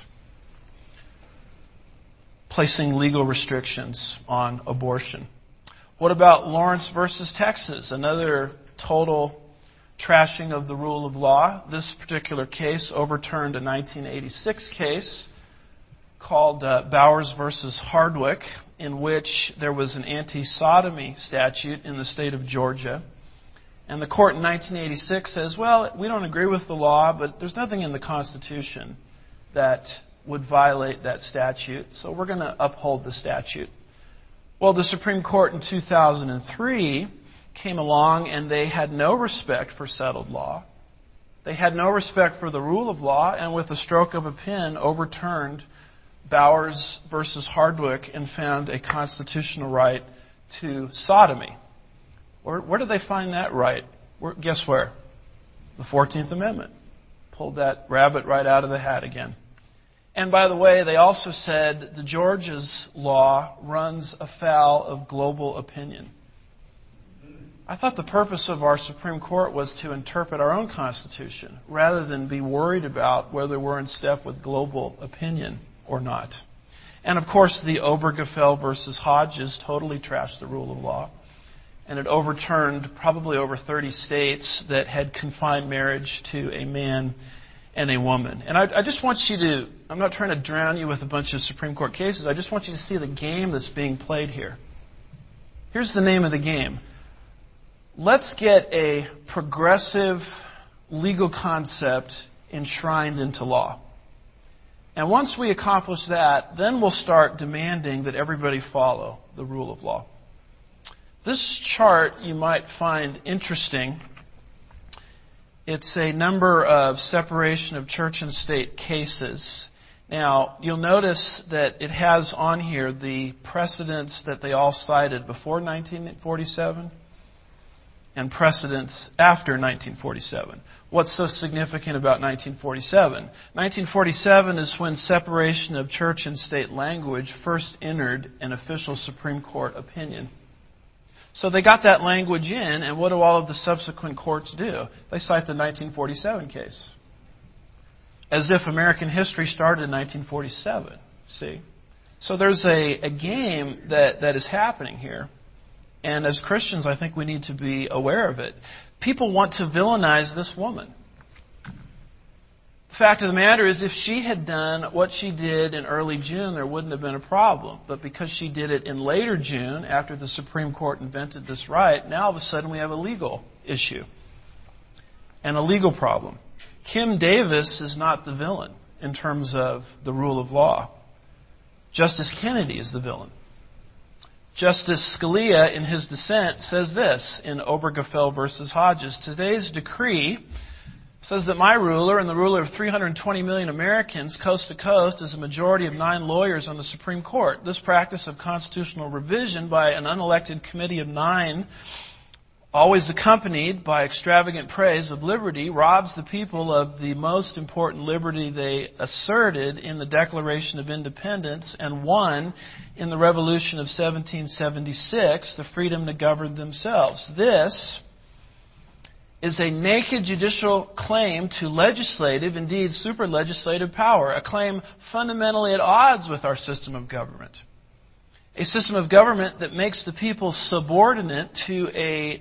[SPEAKER 1] placing legal restrictions on abortion. What about Lawrence versus Texas? Another total trashing of the rule of law. This particular case overturned a 1986 case called Bowers versus Hardwick, in which there was an anti-sodomy statute in the state of Georgia. And the court in 1986 says, well, we don't agree with the law, but there's nothing in the Constitution that would violate that statute, so we're going to uphold the statute. Well, the Supreme Court in 2003 came along and they had no respect for settled law. They had no respect for the rule of law, and with a stroke of a pen overturned Bowers versus Hardwick and found a constitutional right to sodomy. Where did they find that right? Guess where? The 14th Amendment. Pulled that rabbit right out of the hat again. And by the way, they also said the Georgia's law runs afoul of global opinion. I thought the purpose of our Supreme Court was to interpret our own Constitution rather than be worried about whether we're in step with global opinion or not. And of course, the Obergefell versus Hodges totally trashed the rule of law. And it overturned probably over 30 states that had confined marriage to a man and a woman. And I just want you to, I'm not trying to drown you with a bunch of Supreme Court cases. I just want you to see the game that's being played here. Here's the name of the game. Let's get a progressive legal concept enshrined into law. And once we accomplish that, then we'll start demanding that everybody follow the rule of law. This chart you might find interesting. It's a number of separation of church and state cases. Now, you'll notice that it has on here the precedents that they all cited before 1947 and precedents after 1947. What's so significant about 1947? 1947 is when separation of church and state language first entered an official Supreme Court opinion. So they got that language in, and what do all of the subsequent courts do? They cite the 1947 case. As if American history started in 1947. See? So there's a game that is happening here. And as Christians, I think we need to be aware of it. People want to villainize this woman. The fact of the matter is, if she had done what she did in early June, there wouldn't have been a problem. But because she did it in later June, after the Supreme Court invented this right, now all of a sudden we have a legal issue and a legal problem. Kim Davis is not the villain in terms of the rule of law. Justice Kennedy is the villain. Justice Scalia, in his dissent, says this in Obergefell versus Hodges. Today's decree says that my ruler and the ruler of 320 million Americans, coast to coast, is a majority of 9 lawyers on the Supreme Court. This practice of constitutional revision by an unelected committee of 9, always accompanied by extravagant praise of liberty, robs the people of the most important liberty they asserted in the Declaration of Independence and won in the Revolution of 1776, the freedom to govern themselves. This is a naked judicial claim to legislative, indeed super-legislative power, a claim fundamentally at odds with our system of government. A system of government that makes the people subordinate to a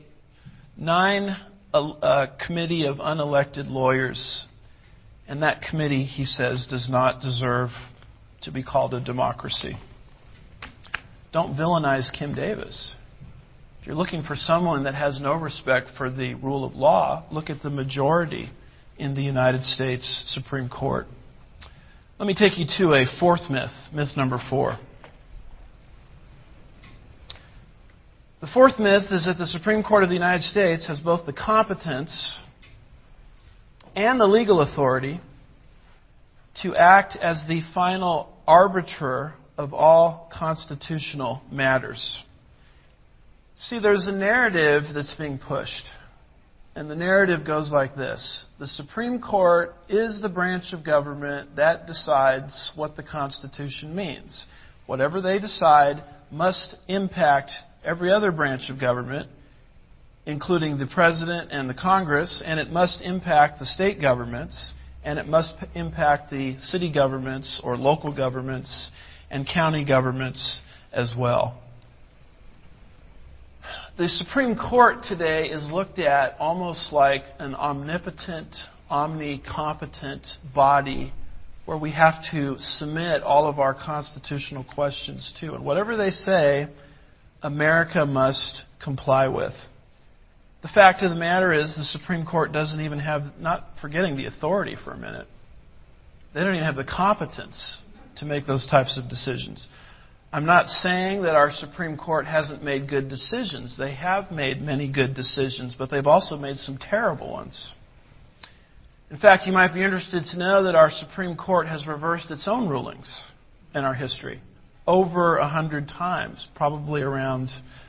[SPEAKER 1] 9 committee of unelected lawyers. And that committee, he says, does not deserve to be called a democracy. Don't villainize Kim Davis. If you're looking for someone that has no respect for the rule of law, look at the majority in the United States Supreme Court. Let me take you to a fourth myth, myth number 4. The fourth myth is that the Supreme Court of the United States has both the competence and the legal authority to act as the final arbiter of all constitutional matters. See, there's a narrative that's being pushed. And the narrative goes like this. The Supreme Court is the branch of government that decides what the Constitution means. Whatever they decide must impact every other branch of government, including the President and the Congress, and it must impact the state governments, and it must impact the city governments or local governments and county governments as well. The Supreme Court today is looked at almost like an omnipotent, omnicompetent body where we have to submit all of our constitutional questions to. And whatever they say, America must comply with. The fact of the matter is the Supreme Court doesn't even have, not forgetting the authority for a minute, they don't even have the competence to make those types of decisions. I'm not saying that our Supreme Court hasn't made good decisions. They have made many good decisions, but they've also made some terrible ones. In fact, you might be interested to know that our Supreme Court has reversed its own rulings in our history over 100 times, probably around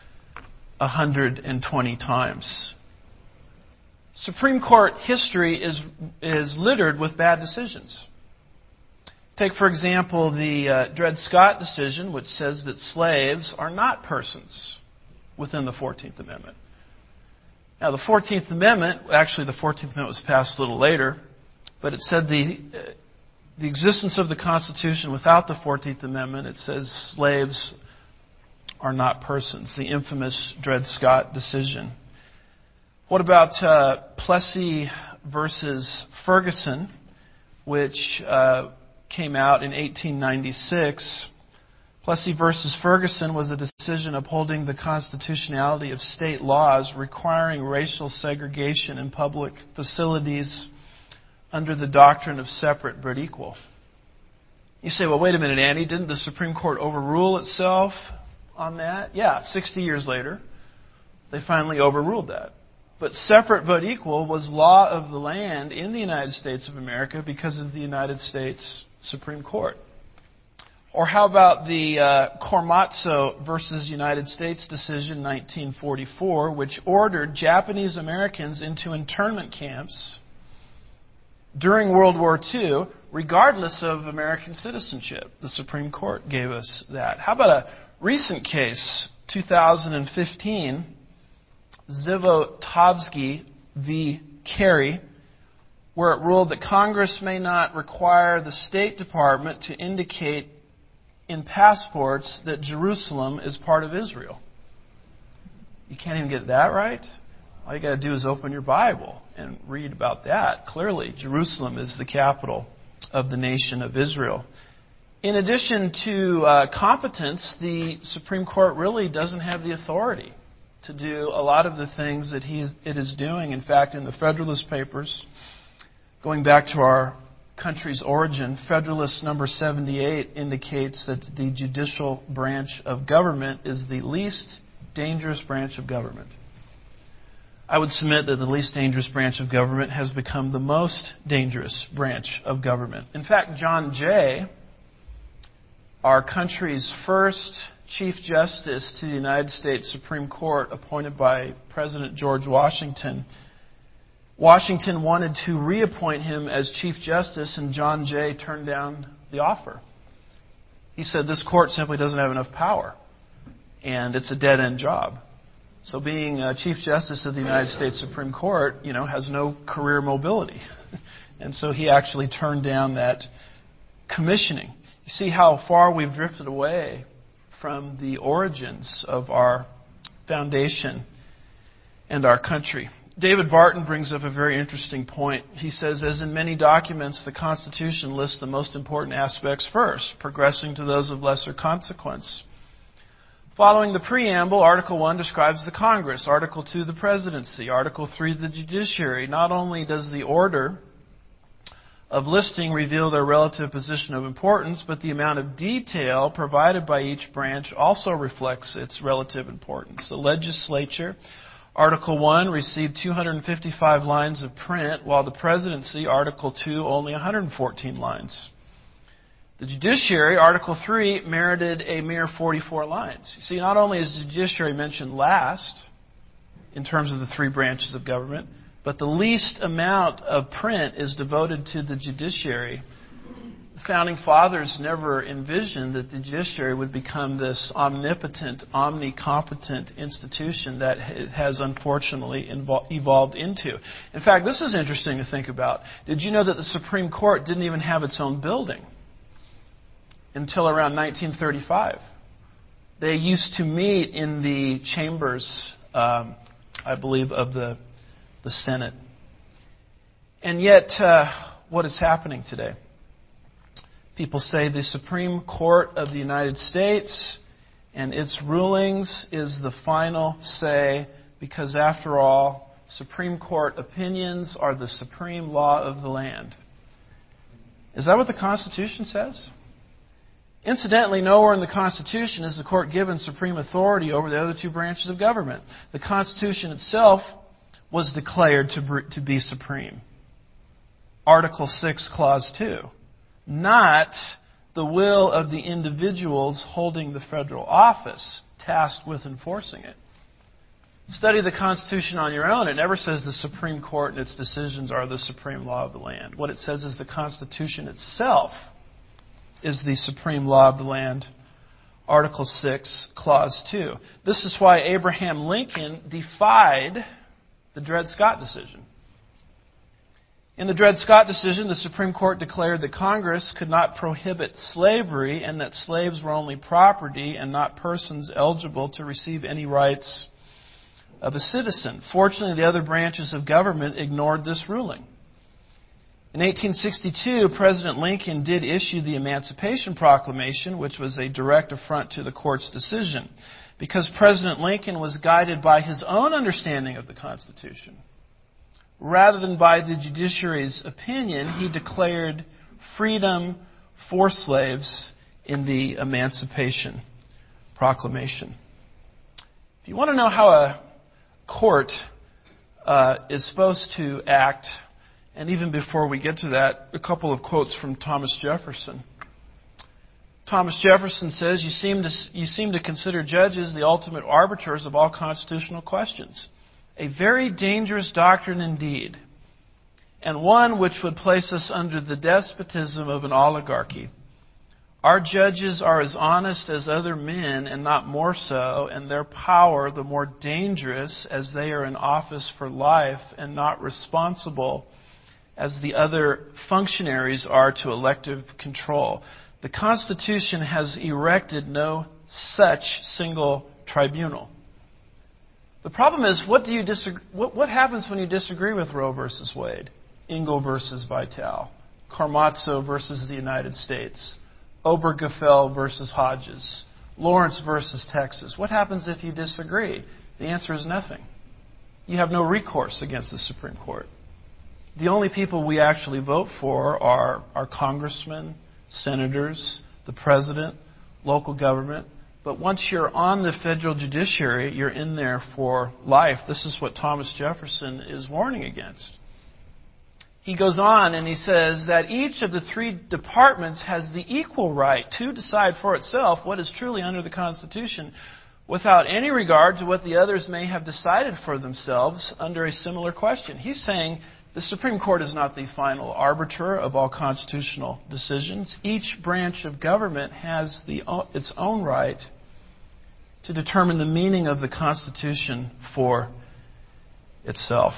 [SPEAKER 1] 120 times. Supreme Court history is littered with bad decisions. Take, for example, the Dred Scott decision, which says that slaves are not persons within the 14th Amendment. Now, the 14th Amendment, actually the 14th Amendment was passed a little later, but it said the existence of the Constitution without the 14th Amendment, it says slaves are not persons, the infamous Dred Scott decision. What about Plessy versus Ferguson, which came out in 1896. Plessy versus Ferguson was a decision upholding the constitutionality of state laws requiring racial segregation in public facilities under the doctrine of separate but equal. You say, well, wait a minute, Andy, didn't the Supreme Court overrule itself on that? Yeah, 60 years later, they finally overruled that. But separate but equal was law of the land in the United States of America because of the United States Supreme Court. Or how about the Korematsu versus United States decision 1944, which ordered Japanese Americans into internment camps during World War II, regardless of American citizenship? The Supreme Court gave us that. How about a recent case, 2015, Zivotofsky v. Kerry, where it ruled that Congress may not require the State Department to indicate in passports that Jerusalem is part of Israel. You can't even get that right? All you got to do is open your Bible and read about that. Clearly, Jerusalem is the capital of the nation of Israel. In addition to competence, the Supreme Court really doesn't have the authority to do a lot of the things that it is doing. In fact, in the Federalist Papers, going back to our country's origin, Federalist number 78 indicates that the judicial branch of government is the least dangerous branch of government. I would submit that the least dangerous branch of government has become the most dangerous branch of government. In fact, John Jay, our country's first Chief Justice to the United States Supreme Court, appointed by President George Washington, Washington wanted to reappoint him as Chief Justice, and John Jay turned down the offer. He said this court simply doesn't have enough power, and it's a dead-end job. So being Chief Justice of the United States Supreme Court, has no career mobility. And so he actually turned down that commissioning. You see how far we've drifted away from the origins of our foundation and our country. David Barton brings up a very interesting point. He says, as in many documents, the Constitution lists the most important aspects first, progressing to those of lesser consequence. Following the preamble, Article 1 describes the Congress, Article 2 the presidency, Article 3 the judiciary. Not only does the order of listing reveal their relative position of importance, but the amount of detail provided by each branch also reflects its relative importance. The legislature, Article 1, received 255 lines of print, while the presidency, Article 2, only 114 lines. The judiciary, Article 3, merited a mere 44 lines. You see, not only is the judiciary mentioned last in terms of the three branches of government, but the least amount of print is devoted to the judiciary. The Founding Fathers never envisioned that the judiciary would become this omnipotent, omnicompetent institution that it has unfortunately evolved into. In fact, this is interesting to think about. Did you know that the Supreme Court didn't even have its own building until around 1935? They used to meet in the chambers, I believe, of the Senate. And yet, what is happening today? People say the Supreme Court of the United States and its rulings is the final say because, after all, Supreme Court opinions are the supreme law of the land. Is that what the Constitution says? Incidentally, nowhere in the Constitution is the court given supreme authority over the other two branches of government. The Constitution itself was declared to be supreme. Article 6, Clause 2. Not the will of the individuals holding the federal office, tasked with enforcing it. Study the Constitution on your own. It never says the Supreme Court and its decisions are the supreme law of the land. What it says is the Constitution itself is the supreme law of the land. Article 6, Clause 2. This is why Abraham Lincoln defied the Dred Scott decision. In the Dred Scott decision, the Supreme Court declared that Congress could not prohibit slavery and that slaves were only property and not persons eligible to receive any rights of a citizen. Fortunately, the other branches of government ignored this ruling. In 1862, President Lincoln did issue the Emancipation Proclamation, which was a direct affront to the court's decision, because President Lincoln was guided by his own understanding of the Constitution. Rather than by the judiciary's opinion, he declared freedom for slaves in the Emancipation Proclamation. If you want to know how a court is supposed to act, and even before we get to that, a couple of quotes from Thomas Jefferson. Thomas Jefferson says, you seem to consider judges the ultimate arbiters of all constitutional questions. A very dangerous doctrine indeed, and one which would place us under the despotism of an oligarchy. Our judges are as honest as other men, and not more so, and their power the more dangerous as they are in office for life and not responsible as the other functionaries are to elective control. The Constitution has erected no such single tribunal. The problem is, what happens when you disagree with Roe versus Wade, Engel versus Vitale, Karamazov versus the United States, Obergefell versus Hodges, Lawrence versus Texas? What happens if you disagree? The answer is nothing. You have no recourse against the Supreme Court. The only people we actually vote for are our congressmen, senators, the president, local government. But once you're on the federal judiciary, you're in there for life. This is what Thomas Jefferson is warning against. He goes on and he says that each of the three departments has the equal right to decide for itself what is truly under the Constitution, without any regard to what the others may have decided for themselves under a similar question. He's saying the Supreme Court is not the final arbiter of all constitutional decisions. Each branch of government has its own right to determine the meaning of the Constitution for itself.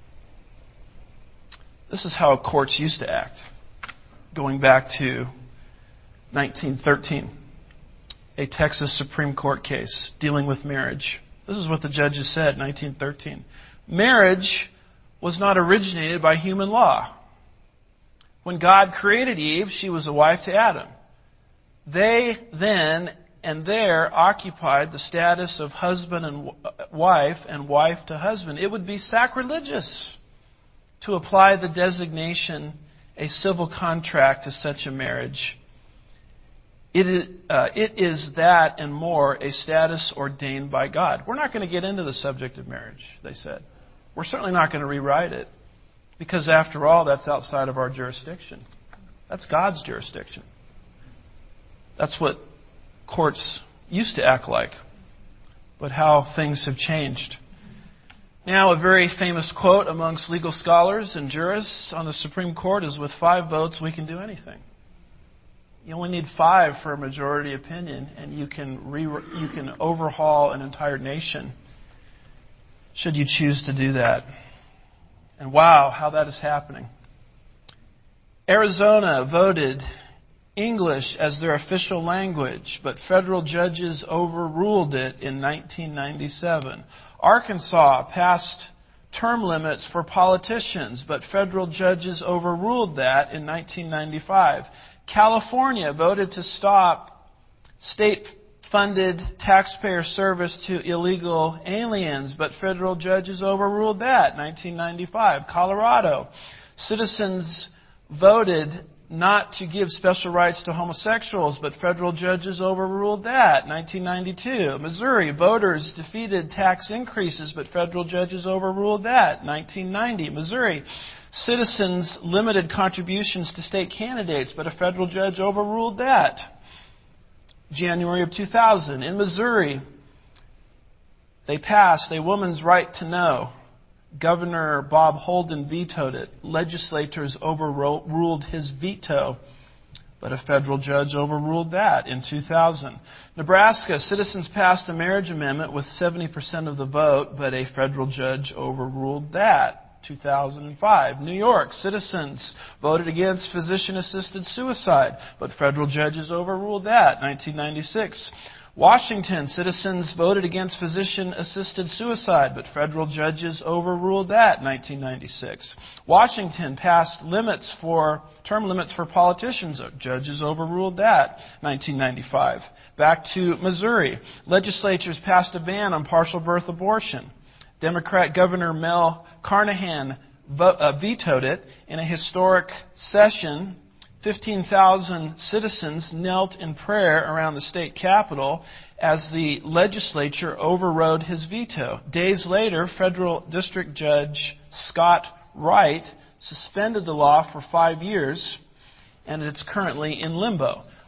[SPEAKER 1] This is how courts used to act, going back to 1913, a Texas Supreme Court case dealing with marriage. This is what the judges said in 1913. Marriage was not originated by human law. When God created Eve, she was a wife to Adam. They then and there occupied the status of husband and wife to husband. It would be sacrilegious to apply the designation a civil contract to such a marriage. It is that and more a status ordained by God. We're not going to get into the subject of marriage, they said. We're certainly not going to rewrite it, because after all, that's outside of our jurisdiction. That's God's jurisdiction. That's what courts used to act like. But how things have changed. Now, a very famous quote amongst legal scholars and jurists on the Supreme Court is, with 5 votes, we can do anything. You only need 5 for a majority opinion, and you can overhaul an entire nation, should you choose to do that. And wow, how that is happening. Arizona voted English as their official language, but federal judges overruled it in 1997. Arkansas passed term limits for politicians, but federal judges overruled that in 1995. California voted to stop state-funded taxpayer service to illegal aliens, but federal judges overruled that in 1995. Colorado, citizens voted not to give special rights to homosexuals, but federal judges overruled that. 1992. Missouri, voters defeated tax increases, but federal judges overruled that. 1990. Missouri, citizens limited contributions to state candidates, but a federal judge overruled that. January of 2000. In Missouri, they passed a woman's right to know. Governor Bob Holden vetoed it. Legislators overruled his veto, but a federal judge overruled that in 2000. Nebraska, citizens passed a marriage amendment with 70% of the vote, but a federal judge overruled that. 2005. New York, citizens voted against physician-assisted suicide, but federal judges overruled that. 1996. Washington, citizens voted against physician-assisted suicide, but federal judges overruled that in 1996. Washington passed term limits for politicians. Judges overruled that 1995. Back to Missouri. Legislatures passed a ban on partial birth abortion. Democrat Governor Mel Carnahan vetoed it in a historic session. 15,000 citizens knelt in prayer around the state capitol as the legislature overrode his veto. Days later, federal district judge Scott Wright suspended the law for 5 years, and it's currently in limbo.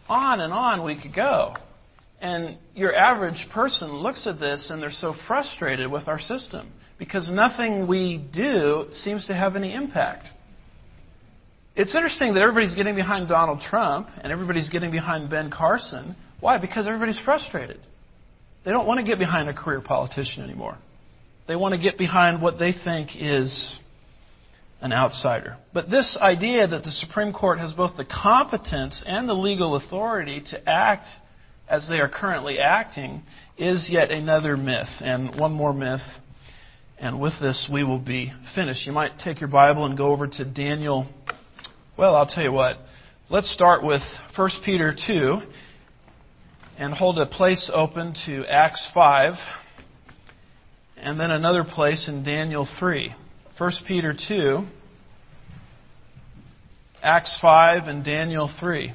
[SPEAKER 1] on we could go. And your average person looks at this and they're so frustrated with our system because nothing we do seems to have any impact. It's interesting that everybody's getting behind Donald Trump and everybody's getting behind Ben Carson. Why? Because everybody's frustrated. They don't want to get behind a career politician anymore. They want to get behind what they think is an outsider. But this idea that the Supreme Court has both the competence and the legal authority to act as they are currently acting is yet another myth. And one more myth, and with this we will be finished. You might take your Bible and go over to Daniel. Well, I'll tell you what. Let's start with 1 Peter 2 and hold a place open to Acts 5 and then another place in Daniel 3. 1 Peter 2, Acts 5, and Daniel 3.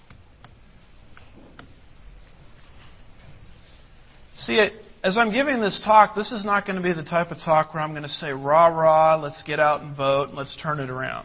[SPEAKER 1] See, as I'm giving this talk, this is not going to be the type of talk where I'm going to say, rah, rah, let's get out and vote, and let's turn it around.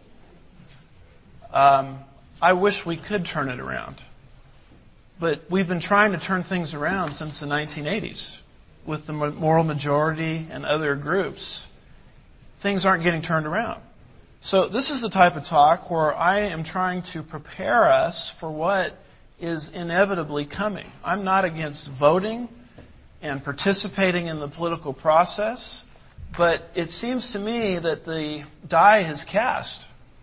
[SPEAKER 1] I wish we could turn it around. But we've been trying to turn things around since the 1980s with the moral majority and other groups. Things aren't getting turned around. So this is the type of talk where I am trying to prepare us for what is inevitably coming. I'm not against voting and participating in the political process, but it seems to me that the die is cast.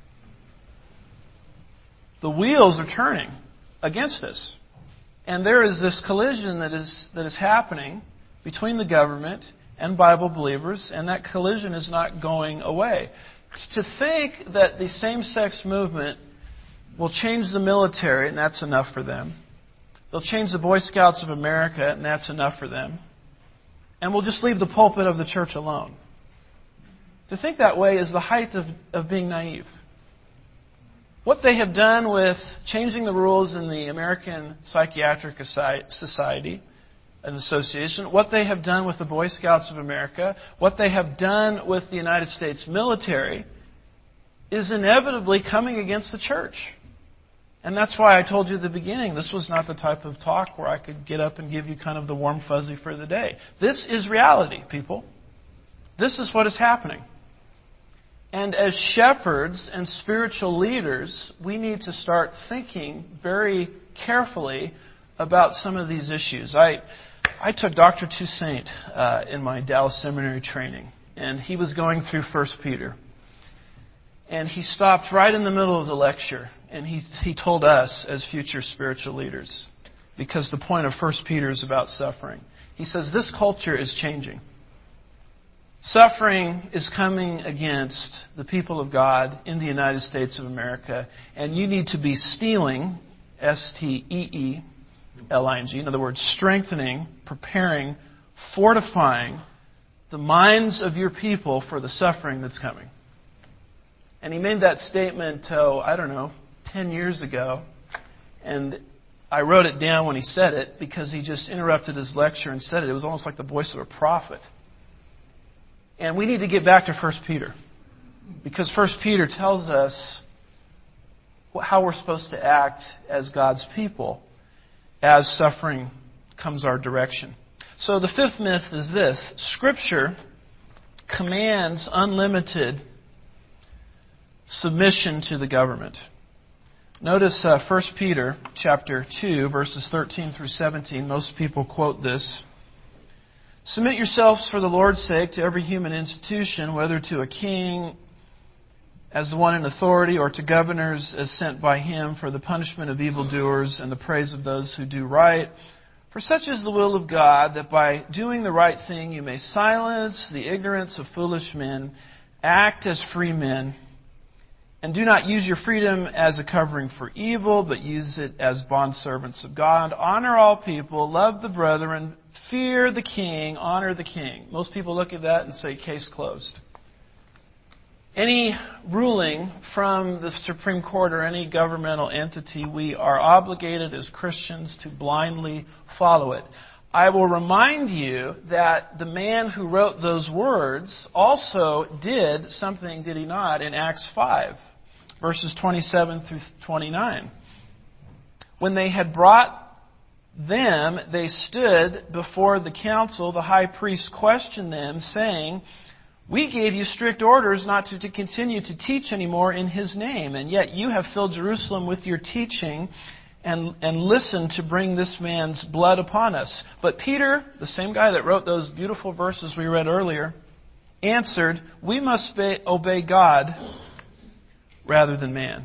[SPEAKER 1] The wheels are turning against us. And there is this collision that is happening between the government and Bible believers, and that collision is not going away. To think that the same-sex movement will change the military, and that's enough for them. They'll change the Boy Scouts of America, and that's enough for them. And we'll just leave the pulpit of the church alone. To think that way is the height of being naive. What they have done with changing the rules in the American Psychiatric Society and Association, what they have done with the Boy Scouts of America, what they have done with the United States military, is inevitably coming against the church. And that's why I told you at the beginning, this was not the type of talk where I could get up and give you kind of the warm fuzzy for the day. This is reality, people. This is what is happening. And as shepherds and spiritual leaders, we need to start thinking very carefully about some of these issues. I took Dr. Toussaint in my Dallas Seminary training, and he was going through 1 Peter. And he stopped right in the middle of the lecture, and he told us as future spiritual leaders, because the point of 1 Peter is about suffering. He says, this culture is changing. Suffering is coming against the people of God in the United States of America, and you need to be steeling, S-T-E-E-L-I-N-G, in other words, strengthening, preparing, fortifying the minds of your people for the suffering that's coming. And he made that statement, 10 years ago, and I wrote it down when he said it because he just interrupted his lecture and said it. It was almost like the voice of a prophet. And we need to get back to 1 Peter. Because 1 Peter tells us how we're supposed to act as God's people as suffering comes our direction. So the fifth myth is this. Scripture commands unlimited submission to the government. Notice 1 Peter chapter 2, verses 13 through 17. Most people quote this. Submit yourselves for the Lord's sake to every human institution, whether to a king as the one in authority or to governors as sent by him for the punishment of evildoers and the praise of those who do right. For such is the will of God, that by doing the right thing you may silence the ignorance of foolish men, act as free men, and do not use your freedom as a covering for evil, but use it as bondservants of God. Honor all people, love the brethren, fear the king, honor the king. Most people look at that and say, case closed. Any ruling from the Supreme Court or any governmental entity, we are obligated as Christians to blindly follow it. I will remind you that the man who wrote those words also did something, did he not, in Acts 5, verses 27 through 29. When they had brought them, they stood before the council. The high priest questioned them, saying, "We gave you strict orders not to continue to teach anymore in His name, and yet you have filled Jerusalem with your teaching and listened to bring this man's blood upon us." But Peter, the same guy that wrote those beautiful verses we read earlier, answered, "We must obey God rather than man."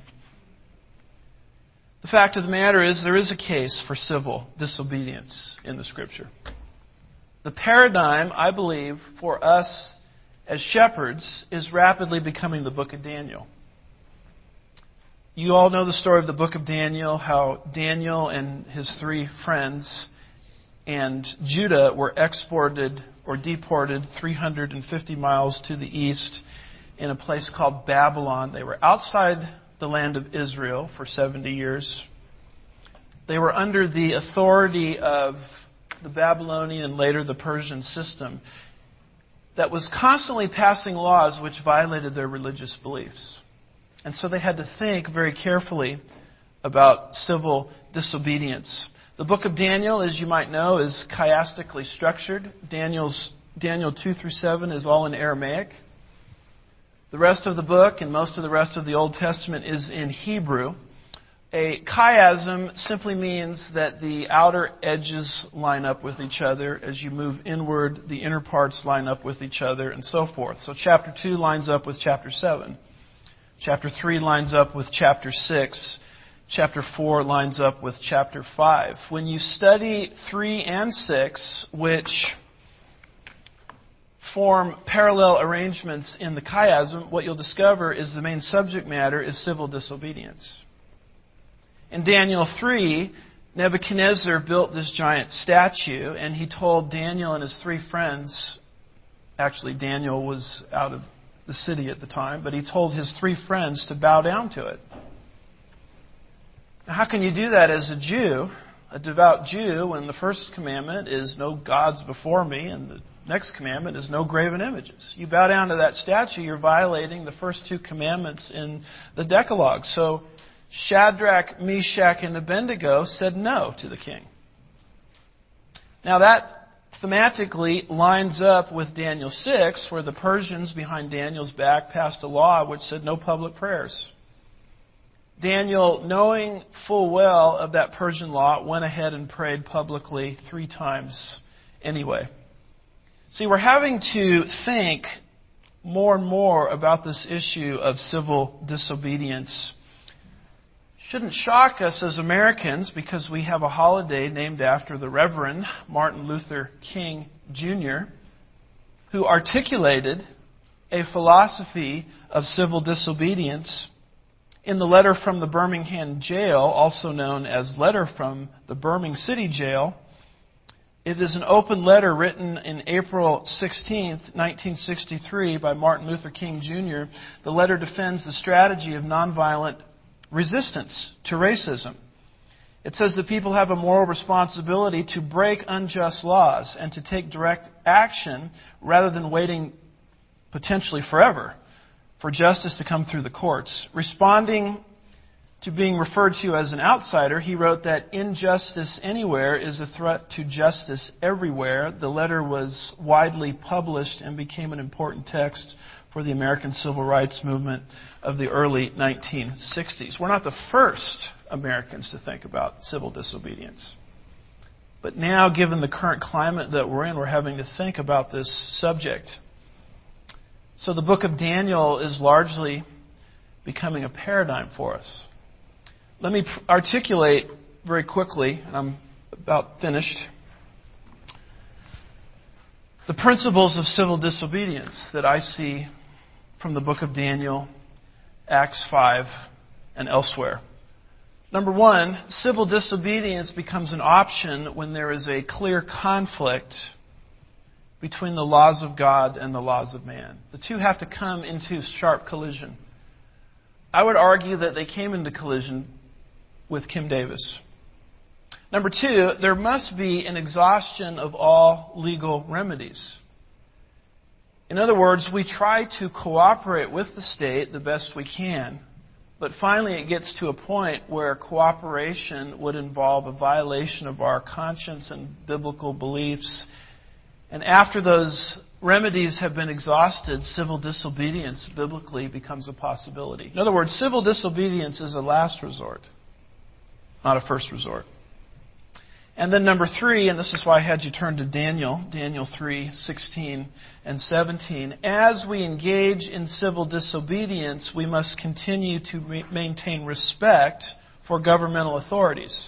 [SPEAKER 1] The fact of the matter is, there is a case for civil disobedience in the Scripture. The paradigm, I believe, for us as shepherds is rapidly becoming the book of Daniel. You all know the story of the book of Daniel, how Daniel and his 3 friends and Judah were exported or deported 350 miles to the east in a place called Babylon. They were outside the land of Israel for 70 years. They were under the authority of the Babylonian and later the Persian system that was constantly passing laws which violated their religious beliefs. And so they had to think very carefully about civil disobedience. The book of Daniel, as you might know, is chiastically structured. Daniel 2 through 7 is all in Aramaic. The rest of the book and most of the rest of the Old Testament is in Hebrew. A chiasm simply means that the outer edges line up with each other. As you move inward, the inner parts line up with each other, and so forth. So chapter 2 lines up with chapter 7. Chapter 3 lines up with chapter 6. Chapter 4 lines up with chapter 5. When you study 3 and 6, which form parallel arrangements in the chiasm, what you'll discover is the main subject matter is civil disobedience. In Daniel 3, Nebuchadnezzar built this giant statue, and he told Daniel and his 3 friends, actually Daniel was out of the city at the time, but he told his 3 friends to bow down to it. Now, how can you do that as a Jew, a devout Jew, when the first commandment is no gods before me, and the next commandment is no graven images? You bow down to that statue, you're violating the first 2 commandments in the Decalogue. So Shadrach, Meshach, and Abednego said no to the king. Now that thematically lines up with Daniel 6, where the Persians behind Daniel's back passed a law which said no public prayers. Daniel, knowing full well of that Persian law, went ahead and prayed publicly 3 times anyway. See, we're having to think more and more about this issue of civil disobedience. Shouldn't shock us as Americans, because we have a holiday named after the Reverend Martin Luther King Jr., who articulated a philosophy of civil disobedience in the letter from the Birmingham jail, also known as Letter from the Birmingham City Jail. It is an open letter written in April 16, 1963 by Martin Luther King Jr. The letter defends the strategy of nonviolent resistance to racism. It says that people have a moral responsibility to break unjust laws and to take direct action rather than waiting potentially forever for justice to come through the courts. Responding to being referred to as an outsider, he wrote that injustice anywhere is a threat to justice everywhere. The letter was widely published and became an important text for the American Civil Rights Movement of the early 1960s. We're not the first Americans to think about civil disobedience. But now, given the current climate that we're in, we're having to think about this subject. So the book of Daniel is largely becoming a paradigm for us. Let me articulate very quickly, and I'm about finished, the principles of civil disobedience that I see from the book of Daniel, Acts 5, and elsewhere. Number 1, civil disobedience becomes an option when there is a clear conflict between the laws of God and the laws of man. The two have to come into sharp collision. I would argue that they came into collision with Kim Davis. Number 2, there must be an exhaustion of all legal remedies. In other words, we try to cooperate with the state the best we can, But finally it gets to a point where cooperation would involve a violation of our conscience and biblical beliefs. And after those remedies have been exhausted, civil disobedience biblically becomes a possibility. In other words, civil disobedience is a last resort, not a first resort. And then number 3, and this is why I had you turn to Daniel 3:16 and 17. As we engage in civil disobedience, we must continue to maintain respect for governmental authorities.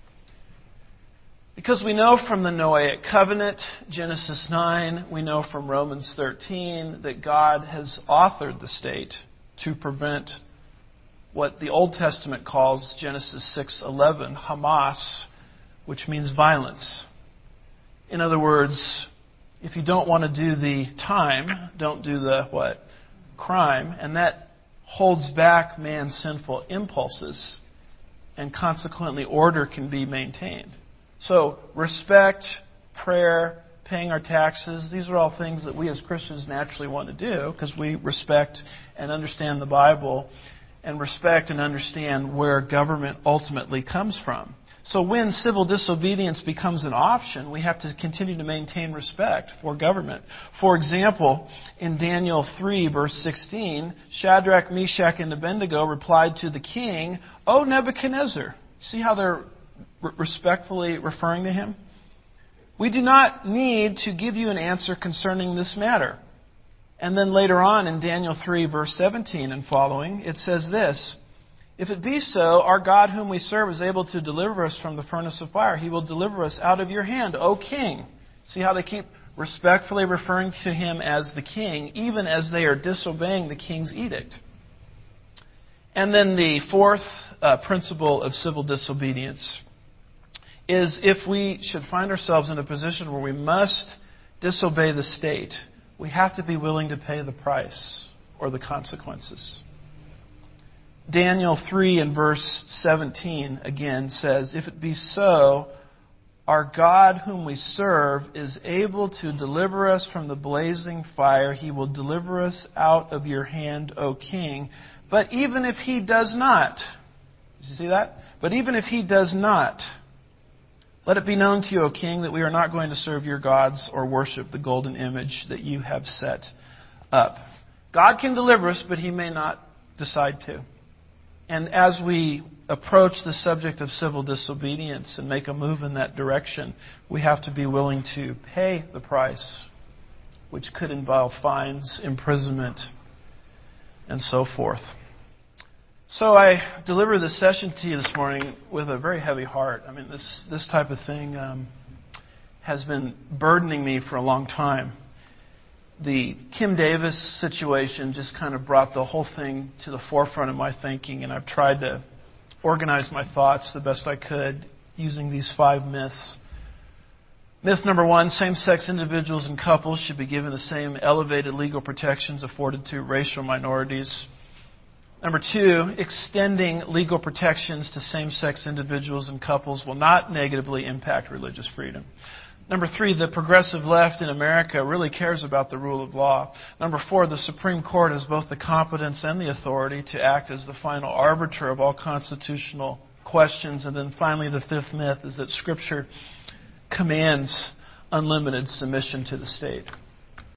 [SPEAKER 1] Because we know from the Noahic covenant, Genesis 9, we know from Romans 13, that God has authored the state to prevent what the Old Testament calls, Genesis 6:11, Hamas, which means violence. In other words, if you don't want to do the time, don't do the what? Crime. And that holds back man's sinful impulses. And consequently, order can be maintained. So, respect, prayer, paying our taxes, these are all things that we as Christians naturally want to do because we respect and understand the Bible and respect and understand where government ultimately comes from. So when civil disobedience becomes an option, we have to continue to maintain respect for government. For example, in Daniel 3, verse 16, Shadrach, Meshach, and Abednego replied to the king, "O Nebuchadnezzar." See how they're respectfully referring to him? "We do not need to give you an answer concerning this matter." And then later on in Daniel 3, verse 17 and following, it says this, "If it be so, our God whom we serve is able to deliver us from the furnace of fire. He will deliver us out of your hand, O king." See how they keep respectfully referring to him as the king, even as they are disobeying the king's edict. And then the fourth principle of civil disobedience is if we should find ourselves in a position where we must disobey the state, we have to be willing to pay the price or the consequences. Daniel 3 and verse 17 again says, "If it be so, our God whom we serve is able to deliver us from the blazing fire. He will deliver us out of your hand, O king. But even if he does not," did you see that? "But even if he does not, let it be known to you, O king, that we are not going to serve your gods or worship the golden image that you have set up." God can deliver us, but he may not decide to. And as we approach the subject of civil disobedience and make a move in that direction, we have to be willing to pay the price, which could involve fines, imprisonment, and so forth. So I deliver this session to you this morning with a very heavy heart. I mean, this type of thing has been burdening me for a long time. The Kim Davis situation just kind of brought the whole thing to the forefront of my thinking, and I've tried to organize my thoughts the best I could using these 5 myths. Myth number 1, same-sex individuals and couples should be given the same elevated legal protections afforded to racial minorities. Number 2, extending legal protections to same-sex individuals and couples will not negatively impact religious freedom. Number 3, the progressive left in America really cares about the rule of law. Number 4, the Supreme Court has both the competence and the authority to act as the final arbiter of all constitutional questions. And then finally, the 5th myth is that Scripture commands unlimited submission to the state.